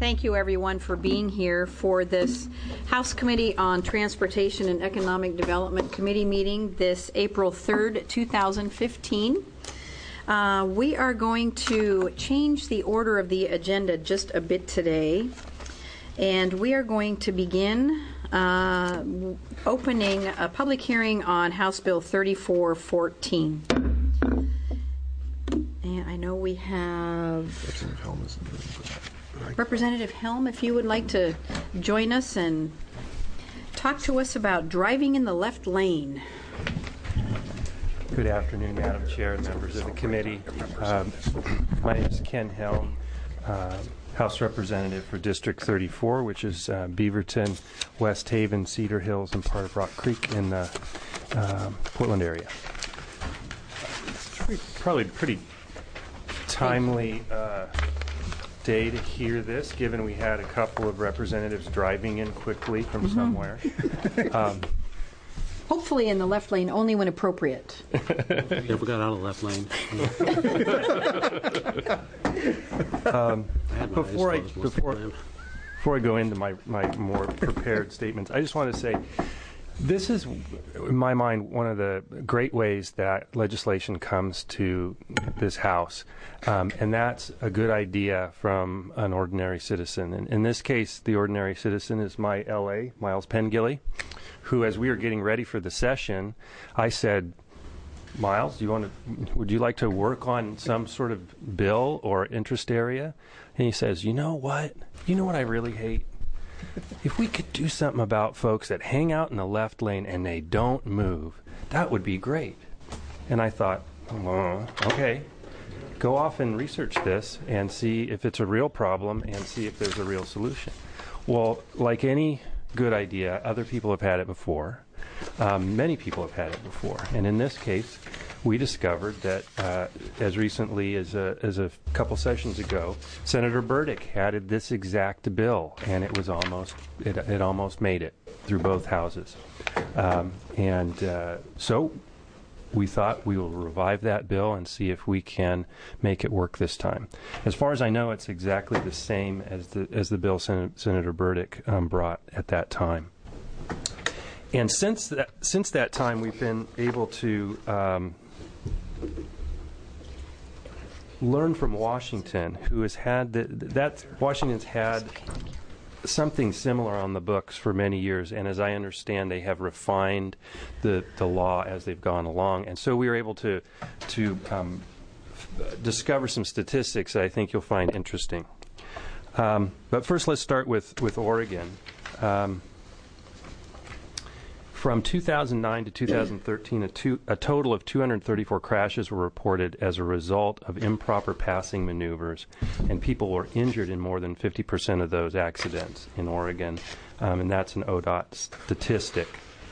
Thank you, everyone, for being here for this House Committee on Transportation and Economic Development Committee meeting this April 3rd, 2015. We are going to change the order of the agenda just a bit today, and we are going to begin opening a public hearing on House Bill 3414. And I know we have Representative Helm, if you would like to join us and talk to us about driving in the left lane. Good afternoon, Madam Chair and members of the committee. My name is Ken Helm, House Representative for District 34, which is Beaverton, West Haven, Cedar Hills, and part of Rock Creek in the Portland area. It's probably a pretty timely day to hear this, given we had a couple of representatives driving in quickly from somewhere. Hopefully in the left lane, only when appropriate. Never got out of the left lane. Before I go into my more prepared statements, I just want to say this is, in my mind, one of the great ways that legislation comes to this House, and that's a good idea from an ordinary citizen. And in this case, the ordinary citizen is my LA, Miles Pengilly, who, as we were getting ready for the session, I said, Miles, would you like to work on some sort of bill or interest area? And he says, you know what I really hate? If we could do something about folks that hang out in the left lane and they don't move, that would be great. And I thought, okay, go off and research this and see if it's a real problem and see if there's a real solution. Well, like any good idea, other people have had it before. Many people have had it before. And in this case, we discovered that as recently as a couple sessions ago, Senator Burdick had this exact bill, and it was almost made it through both houses. So we thought we will revive that bill and see if we can make it work this time. As far as I know, it's exactly the same as the bill Senator Burdick brought at that time. And since that time, we've been able to learn from Washington, who has had Washington's had something similar on the books for many years, and as I understand, they have refined the law as they've gone along. And so we were able to discover some statistics that I think you'll find interesting. But first, let's start with Oregon. From 2009 to 2013, a total of 234 crashes were reported as a result of improper passing maneuvers, and people were injured in more than 50% of those accidents in Oregon, and that's an ODOT statistic.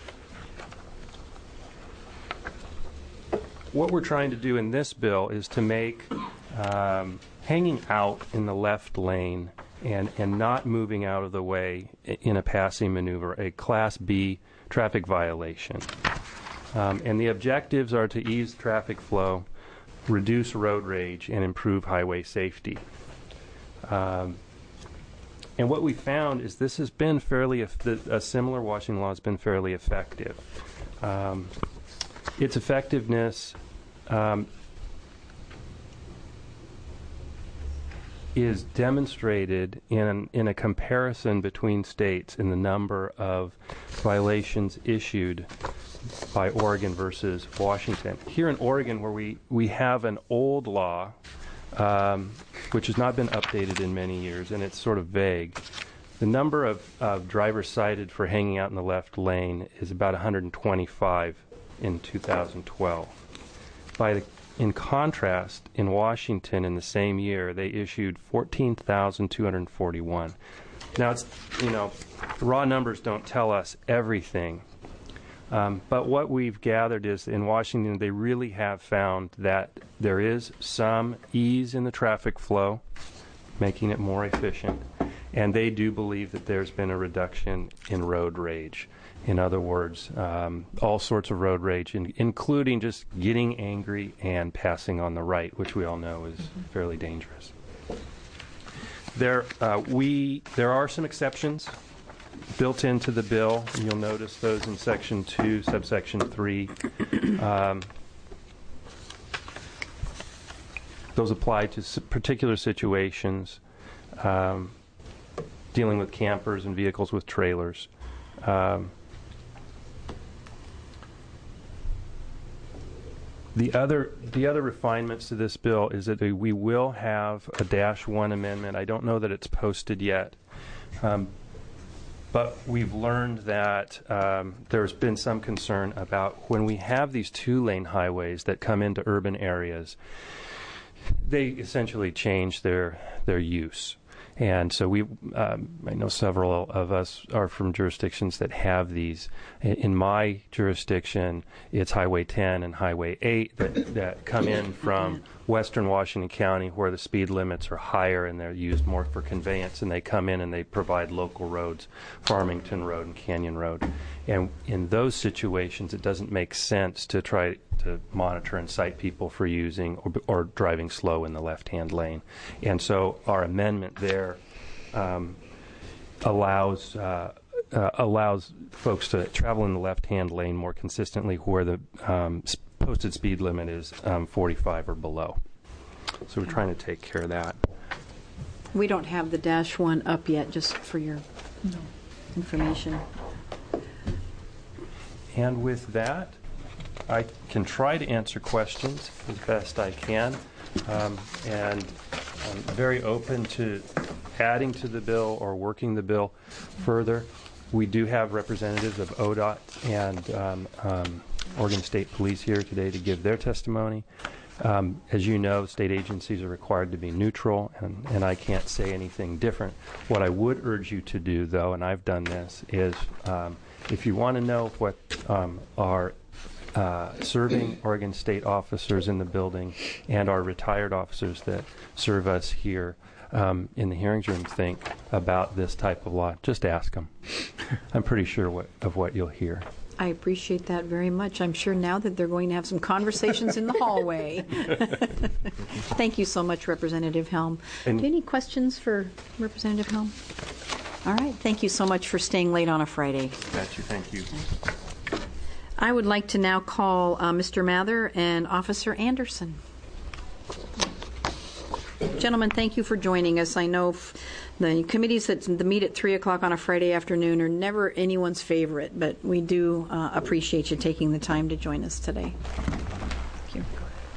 What we're trying to do in this bill is to make hanging out in the left lane and not moving out of the way in a passing maneuver a Class B traffic violation. And the objectives are to ease traffic flow, reduce road rage, and improve highway safety. And what we found is this has been a similar Washington law has been fairly effective. Its effectiveness is demonstrated in a comparison between states in the number of violations issued by Oregon versus Washington. Here in Oregon, where we have an old law, which has not been updated in many years, and it's sort of vague, the number of drivers cited for hanging out in the left lane is about 125 in 2012. In contrast, in Washington in the same year, they issued 14,241. Now, raw numbers don't tell us everything, but what we've gathered is in Washington, they really have found that there is some ease in the traffic flow, making it more efficient, and they do believe that there's been a reduction in road rage. In other words, all sorts of road rage, including just getting angry and passing on the right, which we all know is fairly dangerous. There are some exceptions built into the bill. You'll notice those in Section 2, subsection 3. Those apply to particular situations, dealing with campers and vehicles with trailers. The other refinements to this bill is that we will have a -1 amendment. I don't know that it's posted yet, but we've learned that there's been some concern about when we have these 2-lane highways that come into urban areas, they essentially change their use. And so I know several of us are from jurisdictions that have these. In my jurisdiction, it's Highway 10 and Highway 8 that come in from western Washington County, where the speed limits are higher and they're used more for conveyance, and they come in and they provide local roads, Farmington Road and Canyon Road. And in those situations, it doesn't make sense to try to monitor and cite people for using or driving slow in the left-hand lane. And so our amendment there allows folks to travel in the left-hand lane more consistently where the posted speed limit is 45 or below. So we're trying to take care of that. We don't have the -1 up yet, just for your information. And with that, I can try to answer questions as best I can, and I'm very open to adding to the bill or working the bill further. We do have representatives of ODOT and Oregon State Police here today to give their testimony. As you know, state agencies are required to be neutral, and I can't say anything different. What I would urge you to do, though, and I've done this, is if you want to know what our serving Oregon State officers in the building and our retired officers that serve us here in the hearings room think about this type of law, just ask them. I'm pretty sure of what you'll hear. I appreciate that very much. I'm sure now that they're going to have some conversations in the hallway. Thank you so much, Representative Helm. Do you have any questions for Representative Helm? All right. Thank you so much for staying late on a Friday. Got you. Thank you. I would like to now call Mr. Mather and Officer Anderson. Gentlemen, thank you for joining us. I know the committees that meet at 3 o'clock on a Friday afternoon are never anyone's favorite, but we do appreciate you taking the time to join us today. Thank you.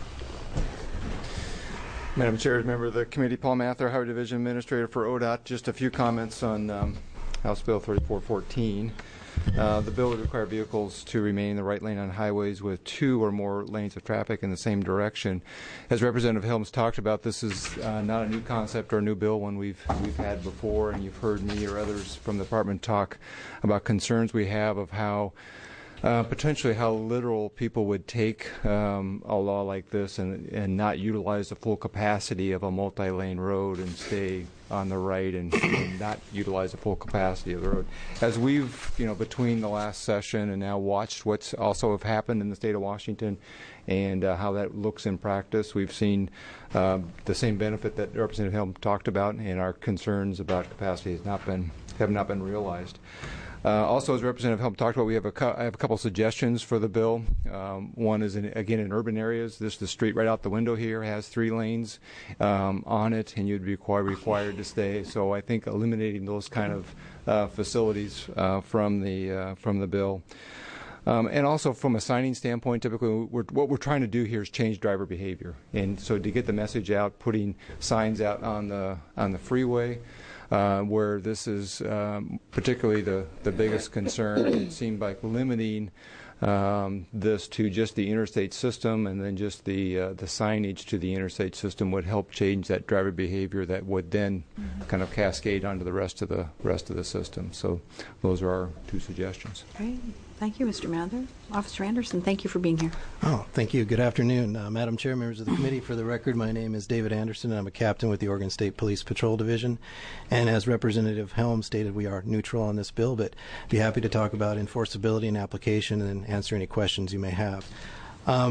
Madam Chair, as member of the committee, Paul Mather, Highway Division Administrator for ODOT. Just a few comments on House Bill 3414. The bill would require vehicles to remain in the right lane on highways with 2 or more lanes of traffic in the same direction. As Representative Helms talked about, this is not a new concept or a new bill, one we've had before, and you've heard me or others from the department talk about concerns we have of how potentially how literal people would take a law like this and not utilize the full capacity of a multi-lane road and stay on the right and not utilize the full capacity of the road. As we've, between the last session and now watched what's also have happened in the state of Washington and how that looks in practice, we've seen the same benefit that Representative Helm talked about, and our concerns about capacity have not been realized. Also, as Representative Helm talked about, I have a couple suggestions for the bill. One is, again, in urban areas. The street right out the window here has 3 lanes on it, and you'd be required to stay. So I think eliminating those kind of facilities from the bill. And also from a signing standpoint, typically what we're trying to do here is change driver behavior. And so to get the message out, putting signs out on the freeway, where this is particularly the biggest concern. It seemed like limiting this to just the interstate system and then just the signage to the interstate system would help change that driver behavior that would then kind of cascade onto the rest of the system. So those are our 2 suggestions. Great. Thank you, Mr. Mather. Officer Anderson, thank you for being here. Oh, thank you. Good afternoon. Madam Chair, members of the committee, for the record, my name is David Anderson, and I'm a captain with the Oregon State Police Patrol Division. And as Representative Helm stated, we are neutral on this bill, but be happy to talk about enforceability and application and answer any questions you may have.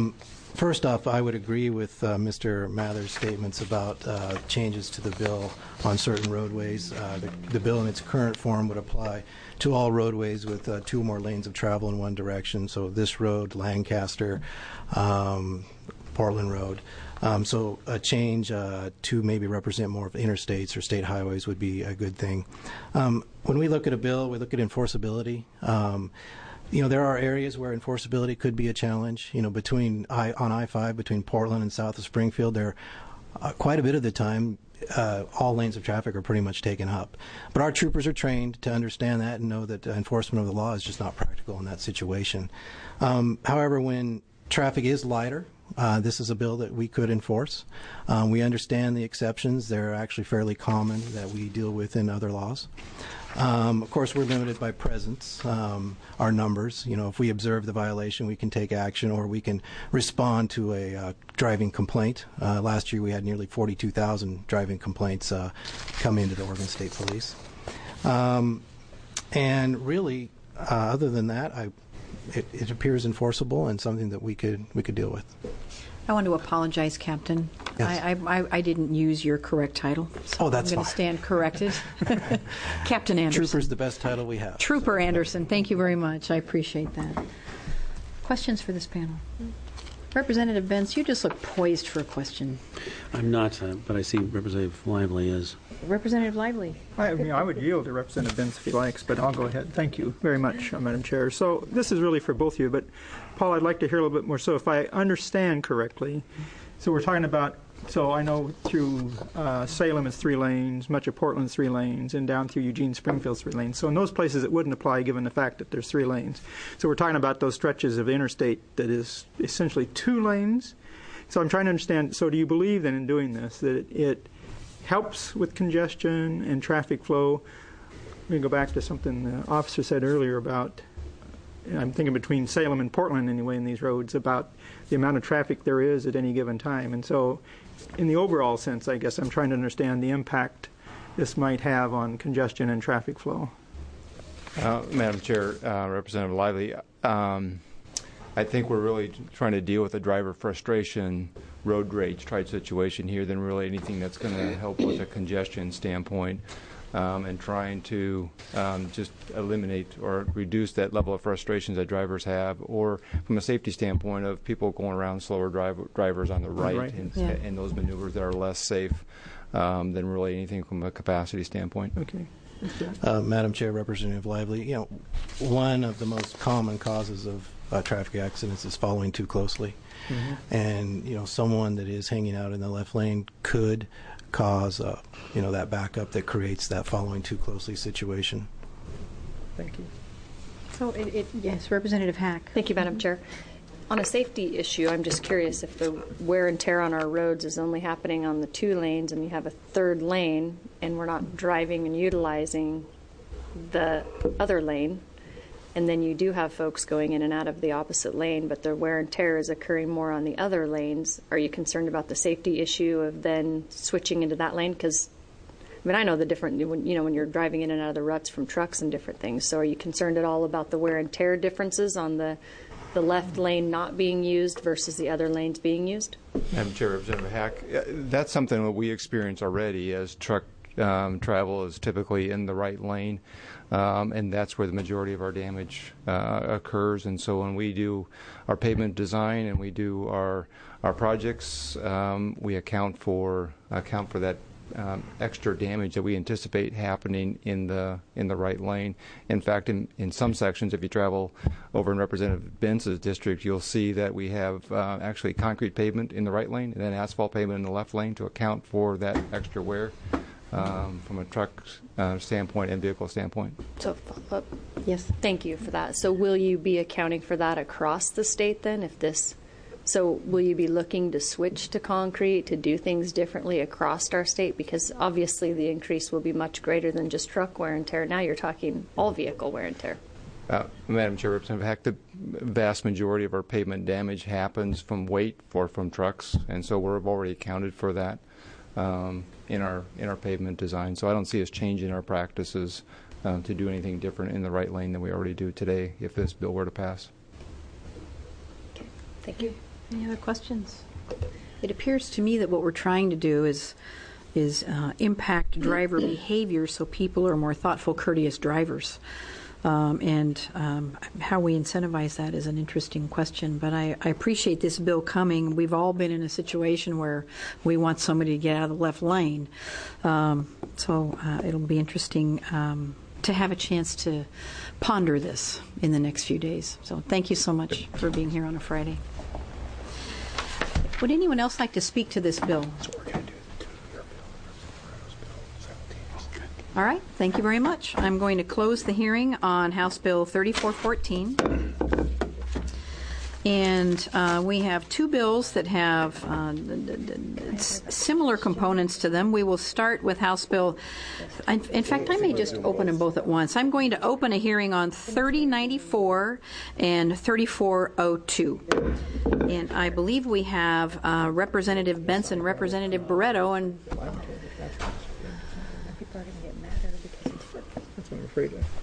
First off, I would agree with Mr. Mather's statements about changes to the bill on certain roadways. The bill in its current form would apply to all roadways with 2 or more lanes of travel in one direction. So this road, Lancaster, Portland Road. So a change to maybe represent more of interstates or state highways would be a good thing. When we look at a bill, we look at enforceability. There are areas where enforceability could be a challenge. On I-5 between Portland and south of Springfield, there quite a bit of the time all lanes of traffic are pretty much taken up. But our troopers are trained to understand that and know that enforcement of the law is just not practical in that situation. However, when traffic is lighter, this is a bill that we could enforce. We understand the exceptions. They're actually fairly common that we deal with in other laws. Of course, we're limited by presence, our numbers. If we observe the violation, we can take action or we can respond to a driving complaint. Last year, we had nearly 42,000 driving complaints come into the Oregon State Police. And really, other than that, it appears enforceable and something that we could deal with. I want to apologize, Captain. Yes. I didn't use your correct title. So that's I'm going to stand corrected. Captain Anderson. Trooper's the best title we have. Trooper Anderson, thank you very much. I appreciate that. Questions for this panel? Representative Benz, you just look poised for a question. I'm not, but I see Representative Lively is. Representative Lively. I would yield to Representative Benz if he likes, but I'll go ahead. Thank you very much, Madam Chair. So this is really for both of you, but Paul, I'd like to hear a little bit more. So if I understand correctly, so we're talking about, so I know through Salem it's 3 lanes, much of Portland's 3 lanes, and down through Eugene, Springfield's 3 lanes. So in those places it wouldn't apply given the fact that there's 3 lanes. So we're talking about those stretches of interstate that is essentially 2 lanes. So I'm trying to understand, so do you believe then in doing this that it helps with congestion and traffic flow? Let me go back to something the officer said earlier about, I'm thinking between Salem and Portland anyway in these roads, about the amount of traffic there is at any given time. And so in the overall sense, I guess I'm trying to understand the impact this might have on congestion and traffic flow. Madam Chair, Representative Lively, I think we're really trying to deal with the driver frustration, road rage type situation here than really anything that's going to help with a congestion standpoint, and trying to just eliminate or reduce that level of frustrations that drivers have, or from a safety standpoint of people going around slower drivers on the right. And those maneuvers that are less safe than really anything from a capacity standpoint. Okay. Madam Chair, Representative Lively, one of the most common causes of traffic accidents is following too closely. Mm-hmm. And, someone that is hanging out in the left lane could cause, that backup that creates that following too closely situation. Thank you. So, yes, Representative Hack. Thank you, Madam Chair. On a safety issue, I'm just curious if the wear and tear on our roads is only happening on the 2 lanes and you have a 3rd lane and we're not driving and utilizing the other lane, and then you do have folks going in and out of the opposite lane, but the wear and tear is occurring more on the other lanes. Are you concerned about the safety issue of then switching into that lane? Because, I know the different, when you're driving in and out of the ruts from trucks and different things. So are you concerned at all about the wear and tear differences on the left lane not being used versus the other lanes being used? Madam Chair, Representative Hack, that's something that we experience already as truck travel is typically in the right lane. And that's where the majority of our damage occurs. And so when we do our pavement design and we do our projects, we account for that extra damage that we anticipate happening in the right lane. In fact, in some sections, if you travel over in Representative Benz's district, you'll see that we have actually concrete pavement in the right lane and then asphalt pavement in the left lane to account for that extra wear. From a truck standpoint and vehicle standpoint. So follow-up. Yes. Thank you for that. So will you be accounting for that across the state then? So will you be looking to switch to concrete, to do things differently across our state? Because obviously the increase will be much greater than just truck wear and tear. Now you're talking all vehicle wear and tear. Madam Chair, Representative Hack, the vast majority of our pavement damage happens from weight or from trucks, and so we've already accounted for that. In our pavement design. So I don't see us changing our practices to do anything different in the right lane than we already do today if this bill were to pass. Okay. Thank you. Any other questions? It appears to me that what we're trying to do is impact driver behavior so people are more thoughtful, courteous drivers. And how we incentivize that is an interesting question. But I appreciate this bill coming. We've all been in a situation where we want somebody to get out of the left lane. So it'll be interesting to have a chance to ponder this in the next few days. So thank you so much for being here on a Friday. Would anyone else like to speak to this bill? All right, thank you very much. I'm going to close the hearing on House Bill 3414. And we have two bills that have similar components to them. We will start with House Bill. In fact, I may just open them both at once. I'm going to open a hearing on 3094 and 3402. And I believe we have Representative Benson, Representative Barreto, and That's what I'm afraid of.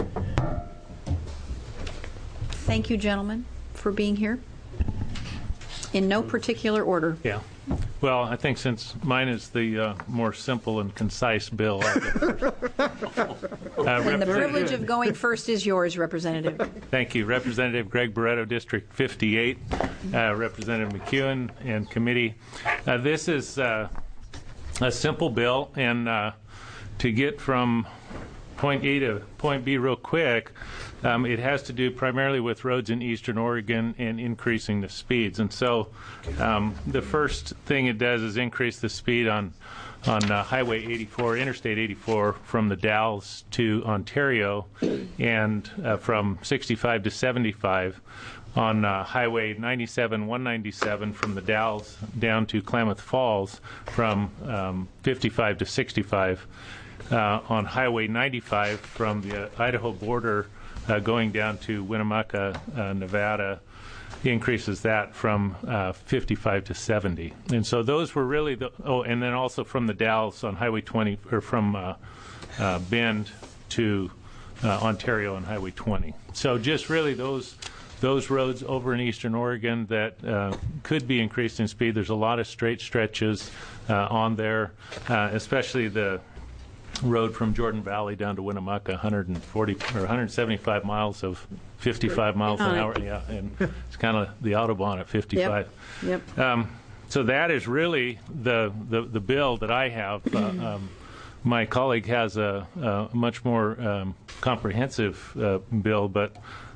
thank you, gentlemen, for being here. In no particular order. Yeah. Well, I think since mine is the more simple and concise bill, I'll go first. And the privilege of going first is yours, Representative. Thank you. Representative Greg Barreto, District 58, Representative McEwen, and committee. This is a simple bill, and to get from point A to point B real quick, it has to do primarily with roads in eastern Oregon and increasing the speeds. And so the first thing it does is increase the speed on Highway 84, Interstate 84, from the Dalles to Ontario, and from 65 to 75 on Highway 97, 197 from the Dalles down to Klamath Falls, from 55 to 65. On Highway 95 from the Idaho border going down to Winnemucca, Nevada, increases that from 55 to 70. And so those were really the, and then also from the Dalles on Highway 20, or from Bend to Ontario on Highway 20. So just really those roads over in eastern Oregon that could be increased in speed. There's a lot of straight stretches on there, especially the road from Jordan Valley down to Winnemucca, 140 or 175 miles of 55 miles an hour. Yeah, and it's kind of the Autobahn at 55. Yep. So that is really the bill that I have. My colleague has a much more comprehensive bill, but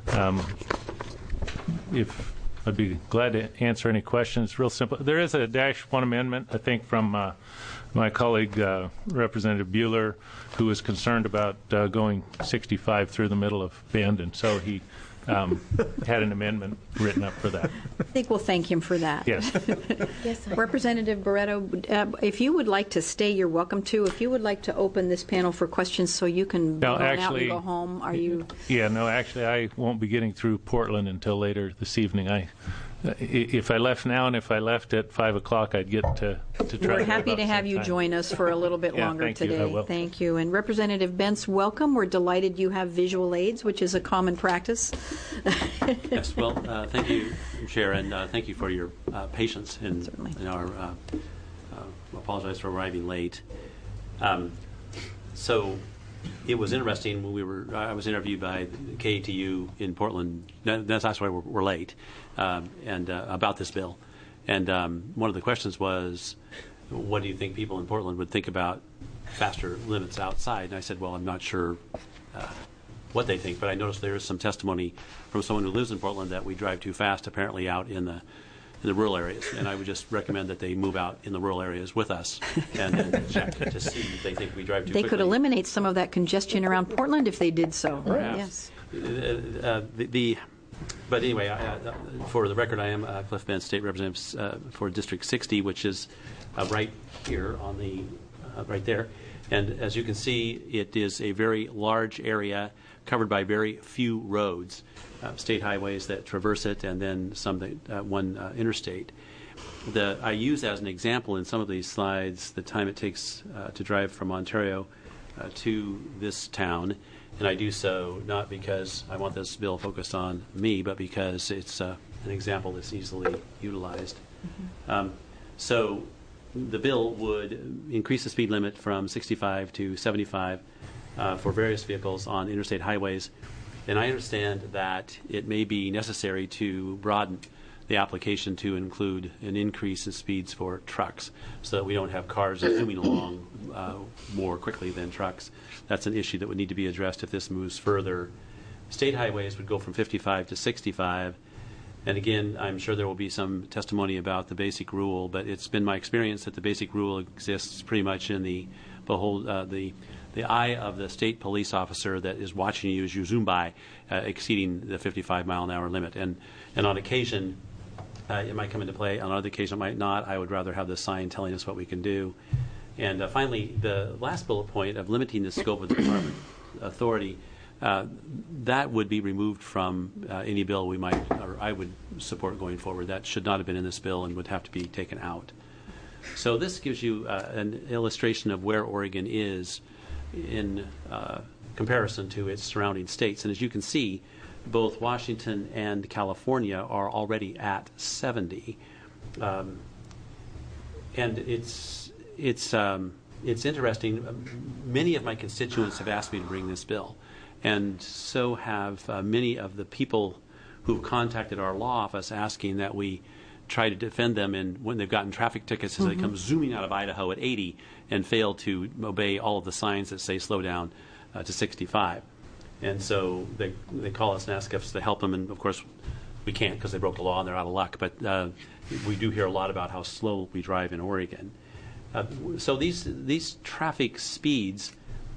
if I'd be glad to answer any questions. It's real simple. There is a -1 amendment, I think, from my colleague, Representative Bueller, who was concerned about going 65 through the middle of Bend, and so he had an amendment written up for that. I think we'll thank him for that. Yes. Yes, Representative Barreto, if you would like to stay, you're welcome to. If you would like to open this panel for questions so you can No, go out actually, and go home, are you? Yeah, no, actually, I won't be getting through Portland until later this evening. If I left now and if I left at 5 o'clock, I'd get to try. We're to happy about to have you sometime. join us for a little bit Yeah, longer thank you. today. I will. Thank you. And Representative Bentz, welcome. We're delighted you have visual aids, which is a common practice. Yes, well, thank you, Chair, and thank you for your patience Certainly. in our. Apologize for arriving late. So, it was interesting when I was interviewed by KATU in Portland. That's why we're late, and about this bill. And one of the questions was, what do you think people in Portland would think about faster limits outside? And I said, well, I'm not sure what they think, but I noticed there is some testimony from someone who lives in Portland that we drive too fast, apparently out in the rural areas. And I would just recommend that they move out in the rural areas with us and check to see if they think we drive too They quickly. could eliminate some of that congestion around Portland if they did so. Perhaps. Yes. But anyway, for the record, I am Cliff Bentz, State Representative for District 60, which is right here on the right there. And as you can see, it is a very large area covered by very few roads, state highways that traverse it, and then one interstate. I use as an example in some of these slides the time it takes to drive from Ontario to this town. And I do so not because I want this bill focused on me, but because it's an example that's easily utilized. So the bill would increase the speed limit from 65 to 75 for various vehicles on interstate highways. And I understand that it may be necessary to broaden the application to include an increase in speeds for trucks so that we don't have cars zooming along more quickly than trucks. That's an issue that would need to be addressed if this moves further. State highways would go from 55 to 65. And again, I'm sure there will be some testimony about the basic rule, but it's been my experience that the basic rule exists pretty much in the eye of the state police officer that is watching you as you zoom by, exceeding the 55-mile-an-hour limit. And on occasion, it might come into play. On other occasion, it might not. I would rather have the sign telling us what we can do. And finally, the last bullet point of limiting the scope of the department authority, that would be removed from any bill we might, or I would support going forward. That should not have been in this bill and would have to be taken out. So this gives you an illustration of where Oregon is in comparison to its surrounding states. And as you can see, both Washington and California are already at 70. And it's interesting. Many of my constituents have asked me to bring this bill. And so have many of the people who've contacted our law office asking that we try to defend them when they've gotten traffic tickets as they come zooming out of Idaho at 80 and fail to obey all of the signs that say slow down to 65. And so they call us and ask us to help them. And, of course, we can't because they broke the law and they're out of luck. But we do hear a lot about how slow we drive in Oregon. So these traffic speeds,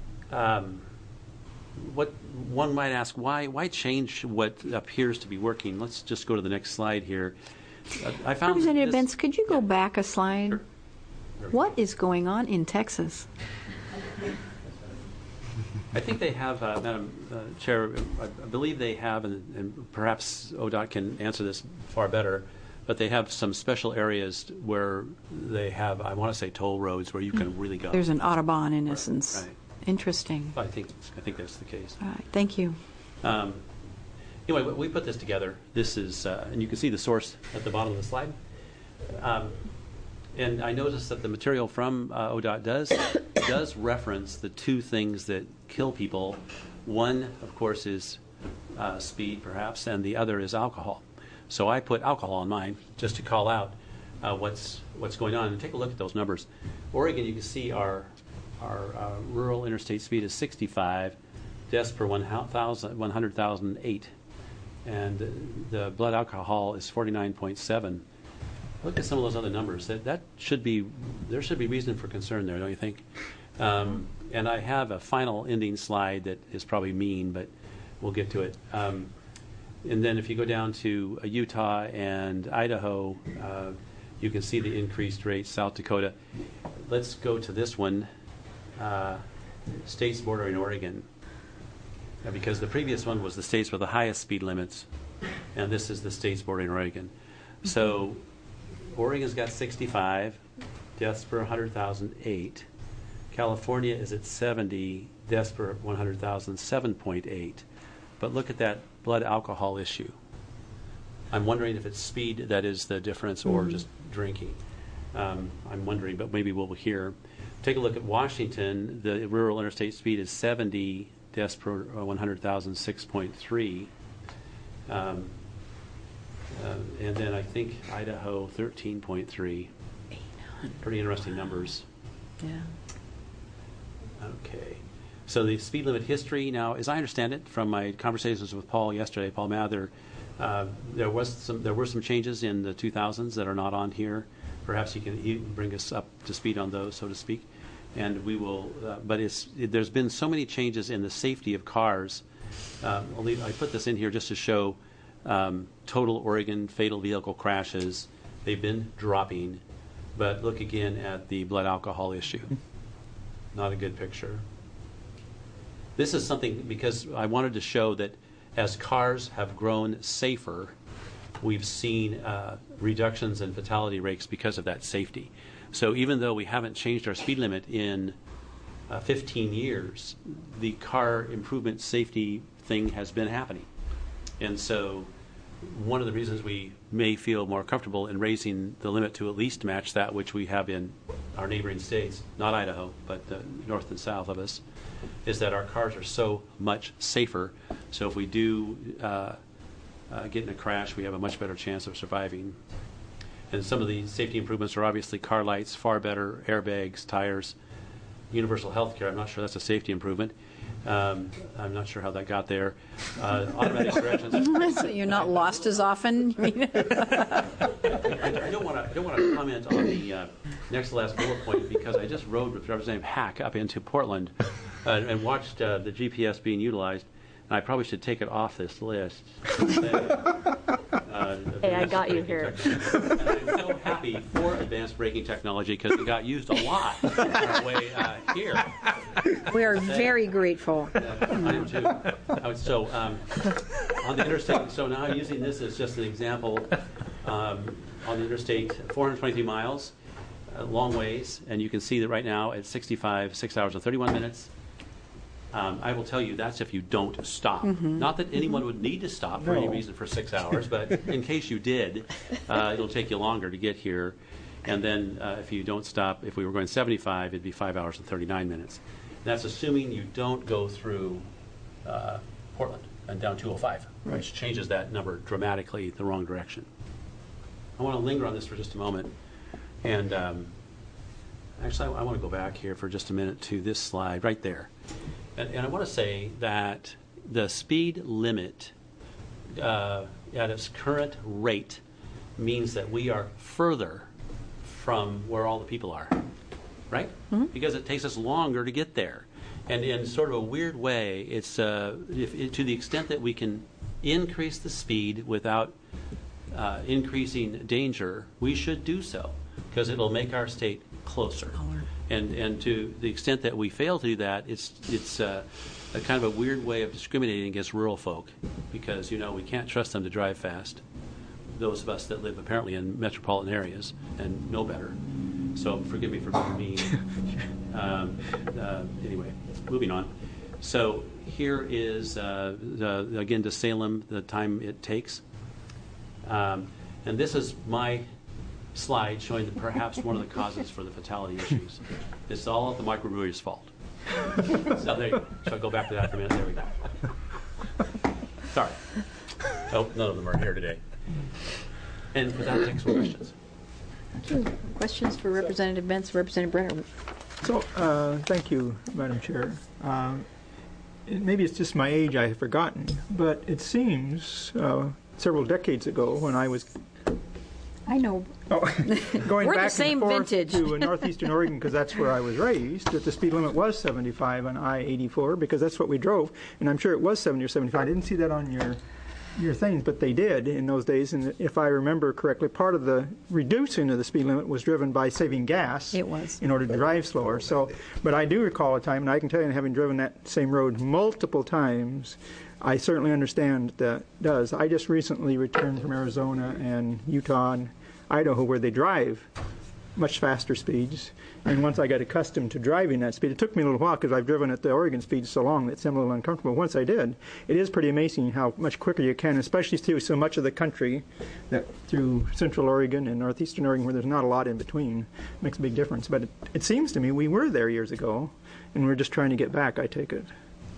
what one might ask, why change what appears to be working? Let's just go to the next slide here. I found Representative Benz, could you go back a slide? Sure. What is going on in Texas? I think they have, Madam Chair, I believe they have, and perhaps ODOT can answer this far better, but they have some special areas where they have, I want to say, toll roads where you can really go. There's an Autobahn, in essence. Right. Interesting. I think that's the case. All right. Thank you. Anyway, we put this together. This is, and you can see the source at the bottom of the slide. And I noticed that the material from ODOT does reference the two things that kill people. One, of course, is speed, perhaps, and the other is alcohol. So I put alcohol on mine just to call out what's going on. And take a look at those numbers. Oregon, you can see our rural interstate speed is 65 deaths per 100,000, 8. And the blood alcohol is 49.7. Look at some of those other numbers. There should be reason for concern there, don't you think? And I have a final ending slide that is probably mean, but we'll get to it. And then if you go down to Utah and Idaho, you can see the increased rates. South Dakota. Let's go to this one, states bordering Oregon. Because the previous one was the states with the highest speed limits, and this is the states bordering Oregon. So Oregon's got 65 deaths per 100,000, 8. California is at 70 deaths per 100,000, 7.8. But look at that blood alcohol issue. I'm wondering if it's speed that is the difference or just drinking. I'm wondering, but maybe we'll hear. Take a look at Washington. The rural interstate speed is 70 deaths per 100,000, 6.3. And then I think Idaho, 13.3. Pretty interesting numbers. Yeah. Okay. So the speed limit history now, as I understand it from my conversations with Paul yesterday, Paul Mather, there were some changes in the 2000s that are not on here. Perhaps he can bring us up to speed on those, so to speak. And we will, but there's been so many changes in the safety of cars. I put this in here just to show total Oregon fatal vehicle crashes. They've been dropping, but look again at the blood alcohol issue. Not a good picture. This is something because I wanted to show that as cars have grown safer, we've seen reductions in fatality rates because of that safety. So even though we haven't changed our speed limit in 15 years, the car improvement safety thing has been happening. And so one of the reasons we may feel more comfortable in raising the limit to at least match that which we have in our neighboring states, not Idaho, but north and south of us, is that our cars are so much safer. So if we do get in a crash, we have a much better chance of surviving. And some of the safety improvements are obviously car lights, far better airbags, tires, universal health care. I'm not sure that's a safety improvement. I'm not sure how that got there. Automatic corrections. So you're not lost as often. I don't want to comment on the next to last bullet point because I just rode with Representative Hack up into Portland and watched the GPS being utilized, and I probably should take it off this list. Hey, I got you here. And I'm so happy for advanced braking technology because it got used a lot on our way here. We are very grateful. I am too. So on the interstate, so now I'm using this as just an example. On the interstate, 423 miles, long ways, and you can see that right now at 65, 6 hours and 31 minutes. I will tell you that's if you don't stop. Not that anyone would need to stop for any reason for 6 hours, but in case you did, it'll take you longer to get here. And then if you don't stop, if we were going 75, it'd be 5 hours and 39 minutes. That's assuming you don't go through Portland and down 205, which changes that number dramatically the wrong direction. I want to linger on this for just a moment. And actually, I want to go back here for just a minute to this slide right there. And I want to say that the speed limit at its current rate means that we are further from where all the people are, right? Because it takes us longer to get there. And in sort of a weird way, it's to the extent that we can increase the speed without increasing danger, we should do so because it'll make our state closer. And to the extent that we fail to do that, it's a kind of a weird way of discriminating against rural folk because, you know, we can't trust them to drive fast, those of us that live apparently in metropolitan areas and know better. So forgive me for being mean. Anyway, moving on. So here is, again, to Salem, the time it takes. And this is my slide showing that perhaps one of the causes for the fatality issues. It's all of the microbrewery's fault. So there, so I'll go back to that for a minute. There we go. Sorry. Oh, none of them are here today. And with that, take some questions. Questions for Representative Bentz, Representative Brenner? So, thank you, Madam Chair. Maybe it's just my age I have forgotten, but it seems several decades ago when I was I know. Going We're back the same and forth vintage. to northeastern Oregon, because that's where I was raised, that the speed limit was 75 on I-84, because that's what we drove, and I'm sure it was 70 or 75. I didn't see that on your things, but they did in those days, and if I remember correctly, part of the reducing of the speed limit was driven by saving gas. It was. In order to drive slower. So, but I do recall a time, and I can tell you, having driven that same road multiple times, I certainly understand that does. I just recently returned from Arizona and Utah and Idaho, where they drive much faster speeds. And once I got accustomed to driving that speed, it took me a little while because I've driven at the Oregon speed so long that it's a little uncomfortable. Once I did, it is pretty amazing how much quicker you can, especially through so much of the country, that through central Oregon and northeastern Oregon, where there's not a lot in between, makes a big difference. But it seems to me we were there years ago, and we're just trying to get back, I take it.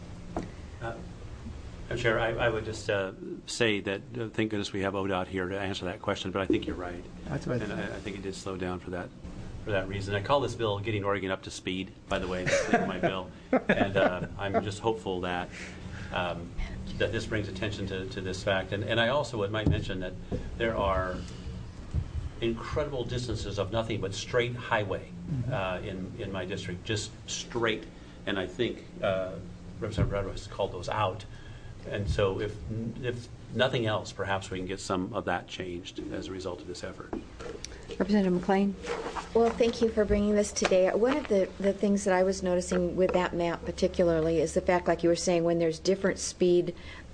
Chair, I would just say that thank goodness we have ODOT here to answer that question, but I think you're right. That's what and I think it did slow down for that reason. I call this bill Getting Oregon Up to Speed, by the way. That's the name of my bill. And I'm just hopeful that that this brings attention to this fact. And I also might mention that there are incredible distances of nothing but straight highway in my district, just straight. And I think Representative Brado has called those out. And so if nothing else, perhaps we can get some of that changed as a result of this effort. Representative McLean. Well, thank you for bringing this today. One of the things that I was noticing with that map particularly is the fact, like you were saying, when there's different speed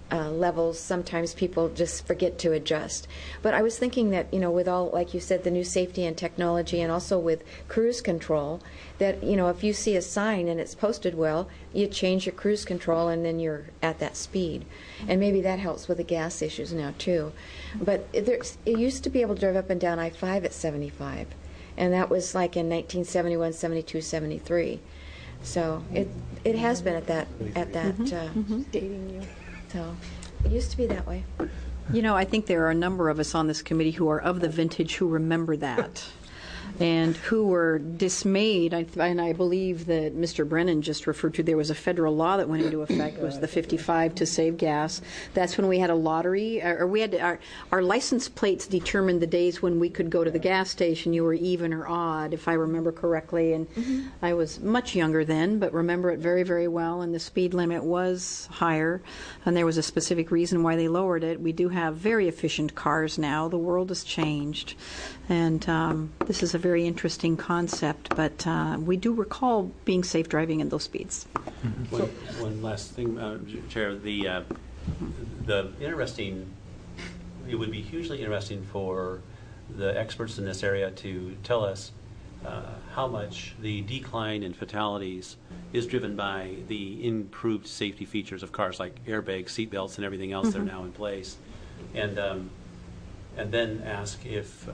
levels, sometimes people just forget to adjust. But I was thinking that, with all, like you said, the new safety and technology, and also with cruise control, that, if you see a sign and it's posted well, you change your cruise control and then you're at that speed. And maybe that helps with the gas issues now, too. But it used to be able to drive up and down I-5 at 75, and that was like in 1971, 72, 73. So it has been at that Dating you. So it used to be that way. I think there are a number of us on this committee who are of the vintage who remember that and who were dismayed. And I believe that Mr. Brennan just referred to, there was a federal law that went into effect, was the 55 to save gas. That's when we had a lottery, or we had our license plates determined the days when we could go to the gas station. You were even or odd, if I remember correctly. And I was much younger then, but remember it very, very well. And the speed limit was higher, and there was a specific reason why they lowered it. We do have very efficient cars now. The world has changed. And this is a very interesting concept, but we do recall being safe driving in those speeds. One last thing, Chair. The interesting, it would be hugely interesting for the experts in this area to tell us how much the decline in fatalities is driven by the improved safety features of cars like airbags, seat belts, and everything else that are now in place, and then ask if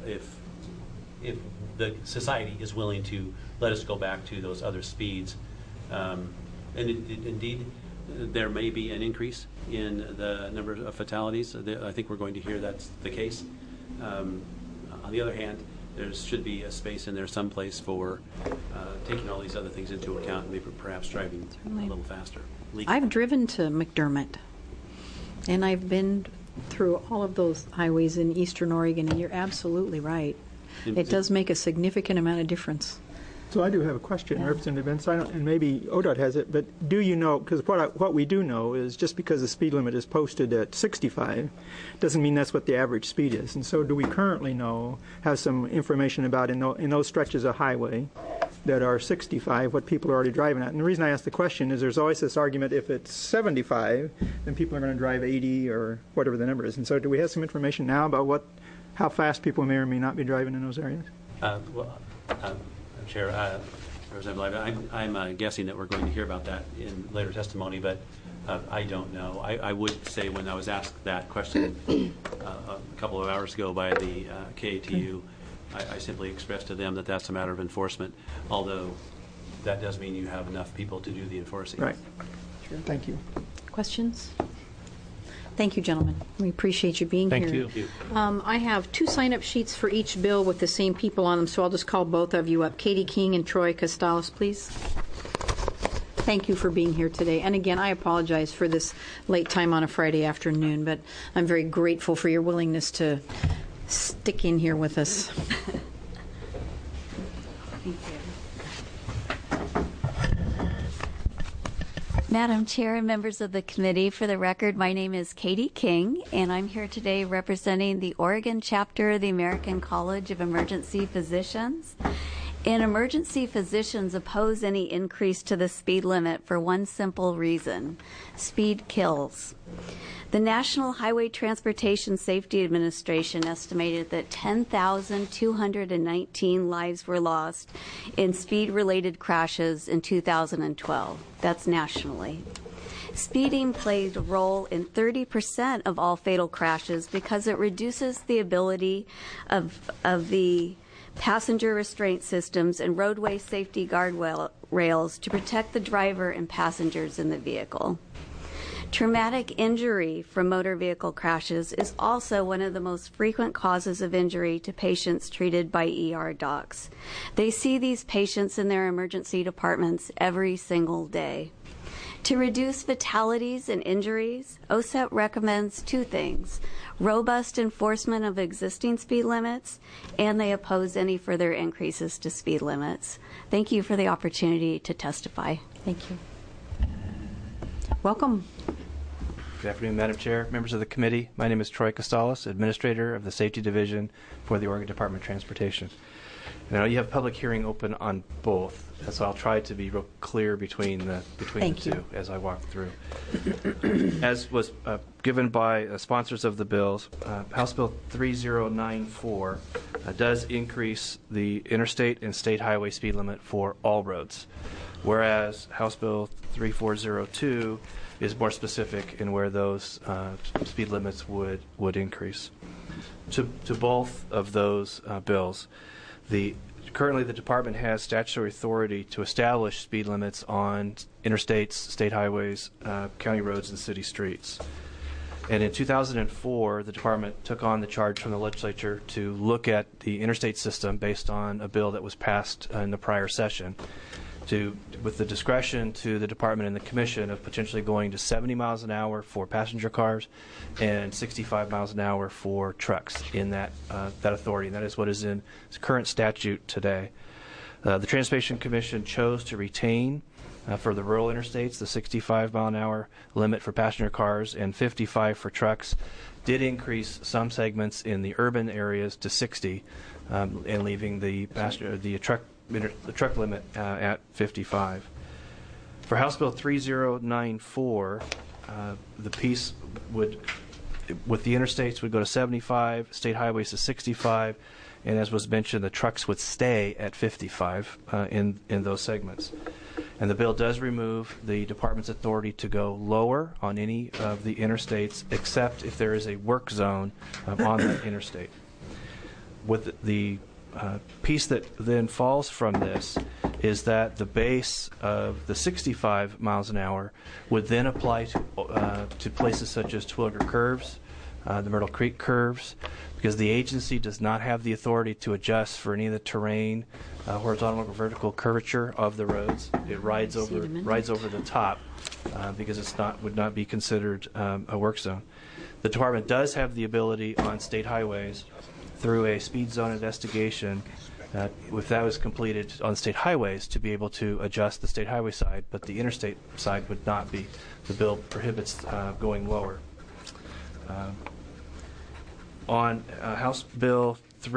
the society is willing to let us go back to those other speeds. And indeed, there may be an increase in the number of fatalities. I think we're going to hear that's the case. On the other hand, there should be a space in there someplace for taking all these other things into account and maybe perhaps driving a little faster. I've driven to McDermott, and I've been through all of those highways in eastern Oregon, and you're absolutely right. It does make a significant amount of difference. So I do have a question, Representative Benz, and maybe ODOT has it, but do you know, because what we do know is just because the speed limit is posted at 65 doesn't mean that's what the average speed is. And so do we currently have some information about in those stretches of highway that are 65, what people are already driving at? And the reason I ask the question is there's always this argument, if it's 75, then people are going to drive 80 or whatever the number is. And so do we have some information now about how fast people may or may not be driving in those areas? Chair, Representative Leiba, I'm guessing that we're going to hear about that in later testimony, but I don't know. I would say when I was asked that question a couple of hours ago by the KATU, I simply expressed to them that that's a matter of enforcement, although that does mean you have enough people to do the enforcing. Right. Sure. Thank you. Questions? Thank you, gentlemen. We appreciate you being here. Thank you. I have 2 sign-up sheets for each bill with the same people on them, so I'll just call both of you up. Katie King and Troy Costalis, please. Thank you for being here today. And again, I apologize for this late time on a Friday afternoon, but I'm very grateful for your willingness to stick in here with us. Thank you. Madam Chair and members of the committee, for the record, my name is Katie King, and I'm here today representing the Oregon chapter of the American College of Emergency Physicians. And emergency physicians oppose any increase to the speed limit for one simple reason: speed kills. The National Highway Transportation Safety Administration estimated that 10,219 lives were lost in speed-related crashes in 2012. That's nationally. Speeding played a role in 30% of all fatal crashes because it reduces the ability of the passenger restraint systems and roadway safety guardrails to protect the driver and passengers in the vehicle. Traumatic injury from motor vehicle crashes is also one of the most frequent causes of injury to patients treated by ER docs. They see these patients in their emergency departments every single day. To reduce fatalities and injuries, OSET recommends 2 things: robust enforcement of existing speed limits, and they oppose any further increases to speed limits. Thank you for the opportunity to testify. Thank you. Welcome. Good afternoon, Madam Chair, members of the committee. My name is Troy Costalis, Administrator of the Safety Division for the Oregon Department of Transportation. Now you have public hearing open on both, so I'll try to be real clear between the two as I walk through. As was given by sponsors of the bills, House Bill 3094 does increase the interstate and state highway speed limit for all roads, whereas House Bill 3402 is more specific in where those speed limits would increase. To both of those bills, currently the department has statutory authority to establish speed limits on interstates, state highways, county roads, and city streets. And in 2004, the department took on the charge from the legislature to look at the interstate system based on a bill that was passed in the prior session, with the discretion to the department and the commission of potentially going to 70 miles an hour for passenger cars and 65 miles an hour for trucks in that authority. And that is what is in current statute today. The Transportation Commission chose to retain for the rural interstates the 65 mile an hour limit for passenger cars and 55 for trucks. Did increase some segments in the urban areas to 60 and leaving the truck limit at 55. For House Bill 3094, the piece with the interstates would go to 75, state highways to 65, and as was mentioned, the trucks would stay at 55 in those segments. And the bill does remove the department's authority to go lower on any of the interstates except if there is a work zone on that interstate. With the piece that then falls from this is that the base of the 65 miles an hour would then apply to places such as Terwilliger Curves, the Myrtle Creek Curves, because the agency does not have the authority to adjust for any of the terrain, horizontal or vertical curvature of the roads. It rides over the top because would not be considered a work zone. The department does have the ability on state highways through a speed zone investigation, if that was completed on state highways, to be able to adjust the state highway side, but the interstate side would not be. The bill prohibits going lower. On House Bill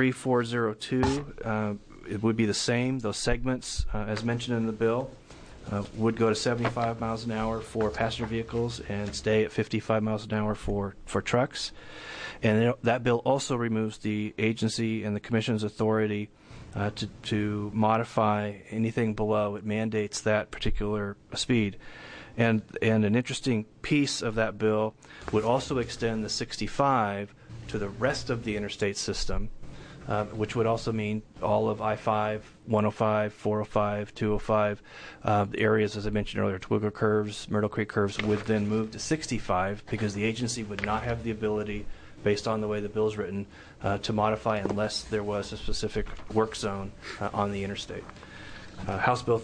3402, it would be the same. Those segments, as mentioned in the bill, would go to 75 miles an hour for passenger vehicles and stay at 55 miles an hour for trucks. And that bill also removes the agency and the commission's authority to modify anything below. It mandates that particular speed. And an interesting piece of that bill would also extend the 65 to the rest of the interstate system, which would also mean all of I-5, 105, 405, 205. The areas, as I mentioned earlier, Terwilliger Curves, Myrtle Creek Curves, would then move to 65 because the agency would not have the ability, based on the way the bill is written, to modify unless there was a specific work zone on the interstate. House Bill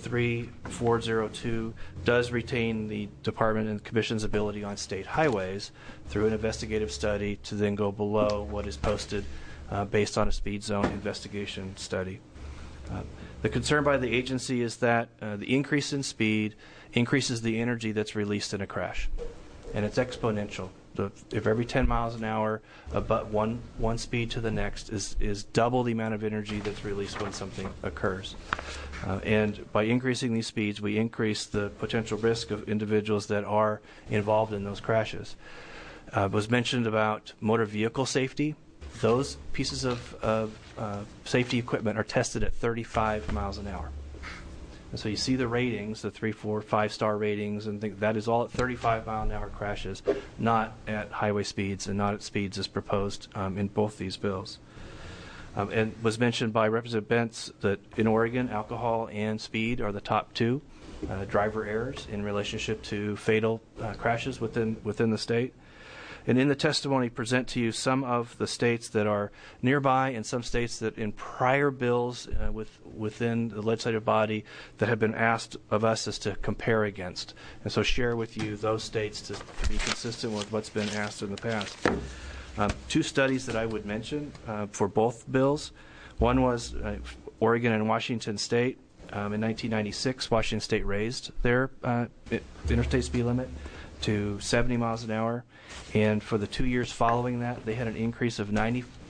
3402 does retain the department and commission's ability on state highways through an investigative study to then go below what is posted based on a speed zone investigation study. The concern by the agency is that the increase in speed increases the energy that's released in a crash, and it's exponential. If every 10 miles an hour, but one speed to the next is double the amount of energy that's released when something occurs. And by increasing these speeds, we increase the potential risk of individuals that are involved in those crashes. It was mentioned about motor vehicle safety. Those pieces of safety equipment are tested at 35 miles an hour. And so you see the ratings, the 3, 4, 5-star ratings, and that is all at 35 mile an hour crashes, not at highway speeds and not at speeds as proposed in both these bills. And was mentioned by Representative Bentz that in Oregon, alcohol and speed are the top two driver errors in relationship to fatal crashes within the state. And in the testimony, present to you some of the states that are nearby and some states that in prior bills within the legislative body that have been asked of us as to compare against. And so share with you those states to be consistent with what's been asked in the past. Two studies that I would mention for both bills. One was Oregon and Washington State. In 1996, Washington State raised their interstate speed limit to 70 miles an hour. And for the 2 years following that, they had an increase of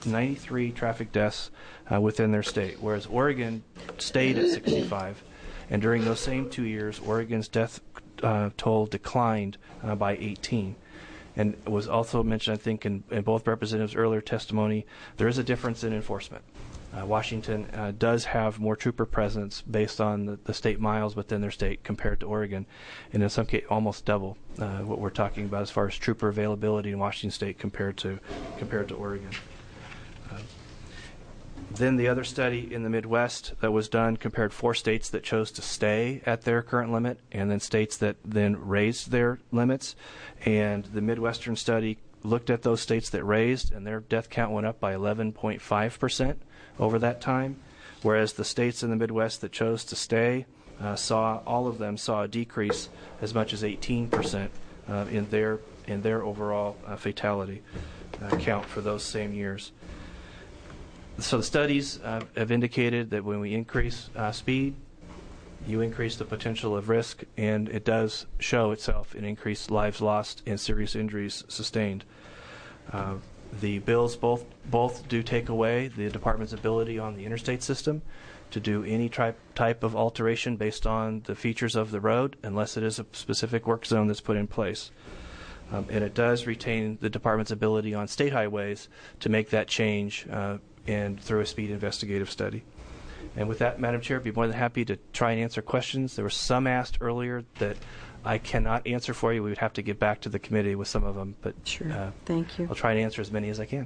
93 traffic deaths within their state, whereas Oregon stayed at 65. And during those same 2 years, Oregon's death toll declined by 18. And it was also mentioned, I think, in both representatives' earlier testimony, there is a difference in enforcement. Washington does have more trooper presence based on the state miles within their state compared to Oregon, and in some cases almost double what we're talking about as far as trooper availability in Washington State compared to Oregon. Then the other study in the Midwest that was done compared 4 states that chose to stay at their current limit and then states that then raised their limits. And the Midwestern study looked at those states that raised, and their death count went up by 11.5% over that time, whereas the states in the Midwest that chose to stay all of them saw a decrease as much as 18% in their overall fatality count for those same years. So the studies have indicated that when we increase speed, you increase the potential of risk, and it does show itself in increased lives lost and serious injuries sustained. The bills both do take away the department's ability on the interstate system to do any type of alteration based on the features of the road, unless it is a specific work zone that's put in place. And it does retain the department's ability on state highways to make that change and through a speed investigative study. And with that, Madam Chair, I'd be more than happy to try and answer questions. There were some asked earlier that I cannot answer for you. We would have to get back to the committee with some of them, but Sure. Thank you. I'll try and answer as many as I can.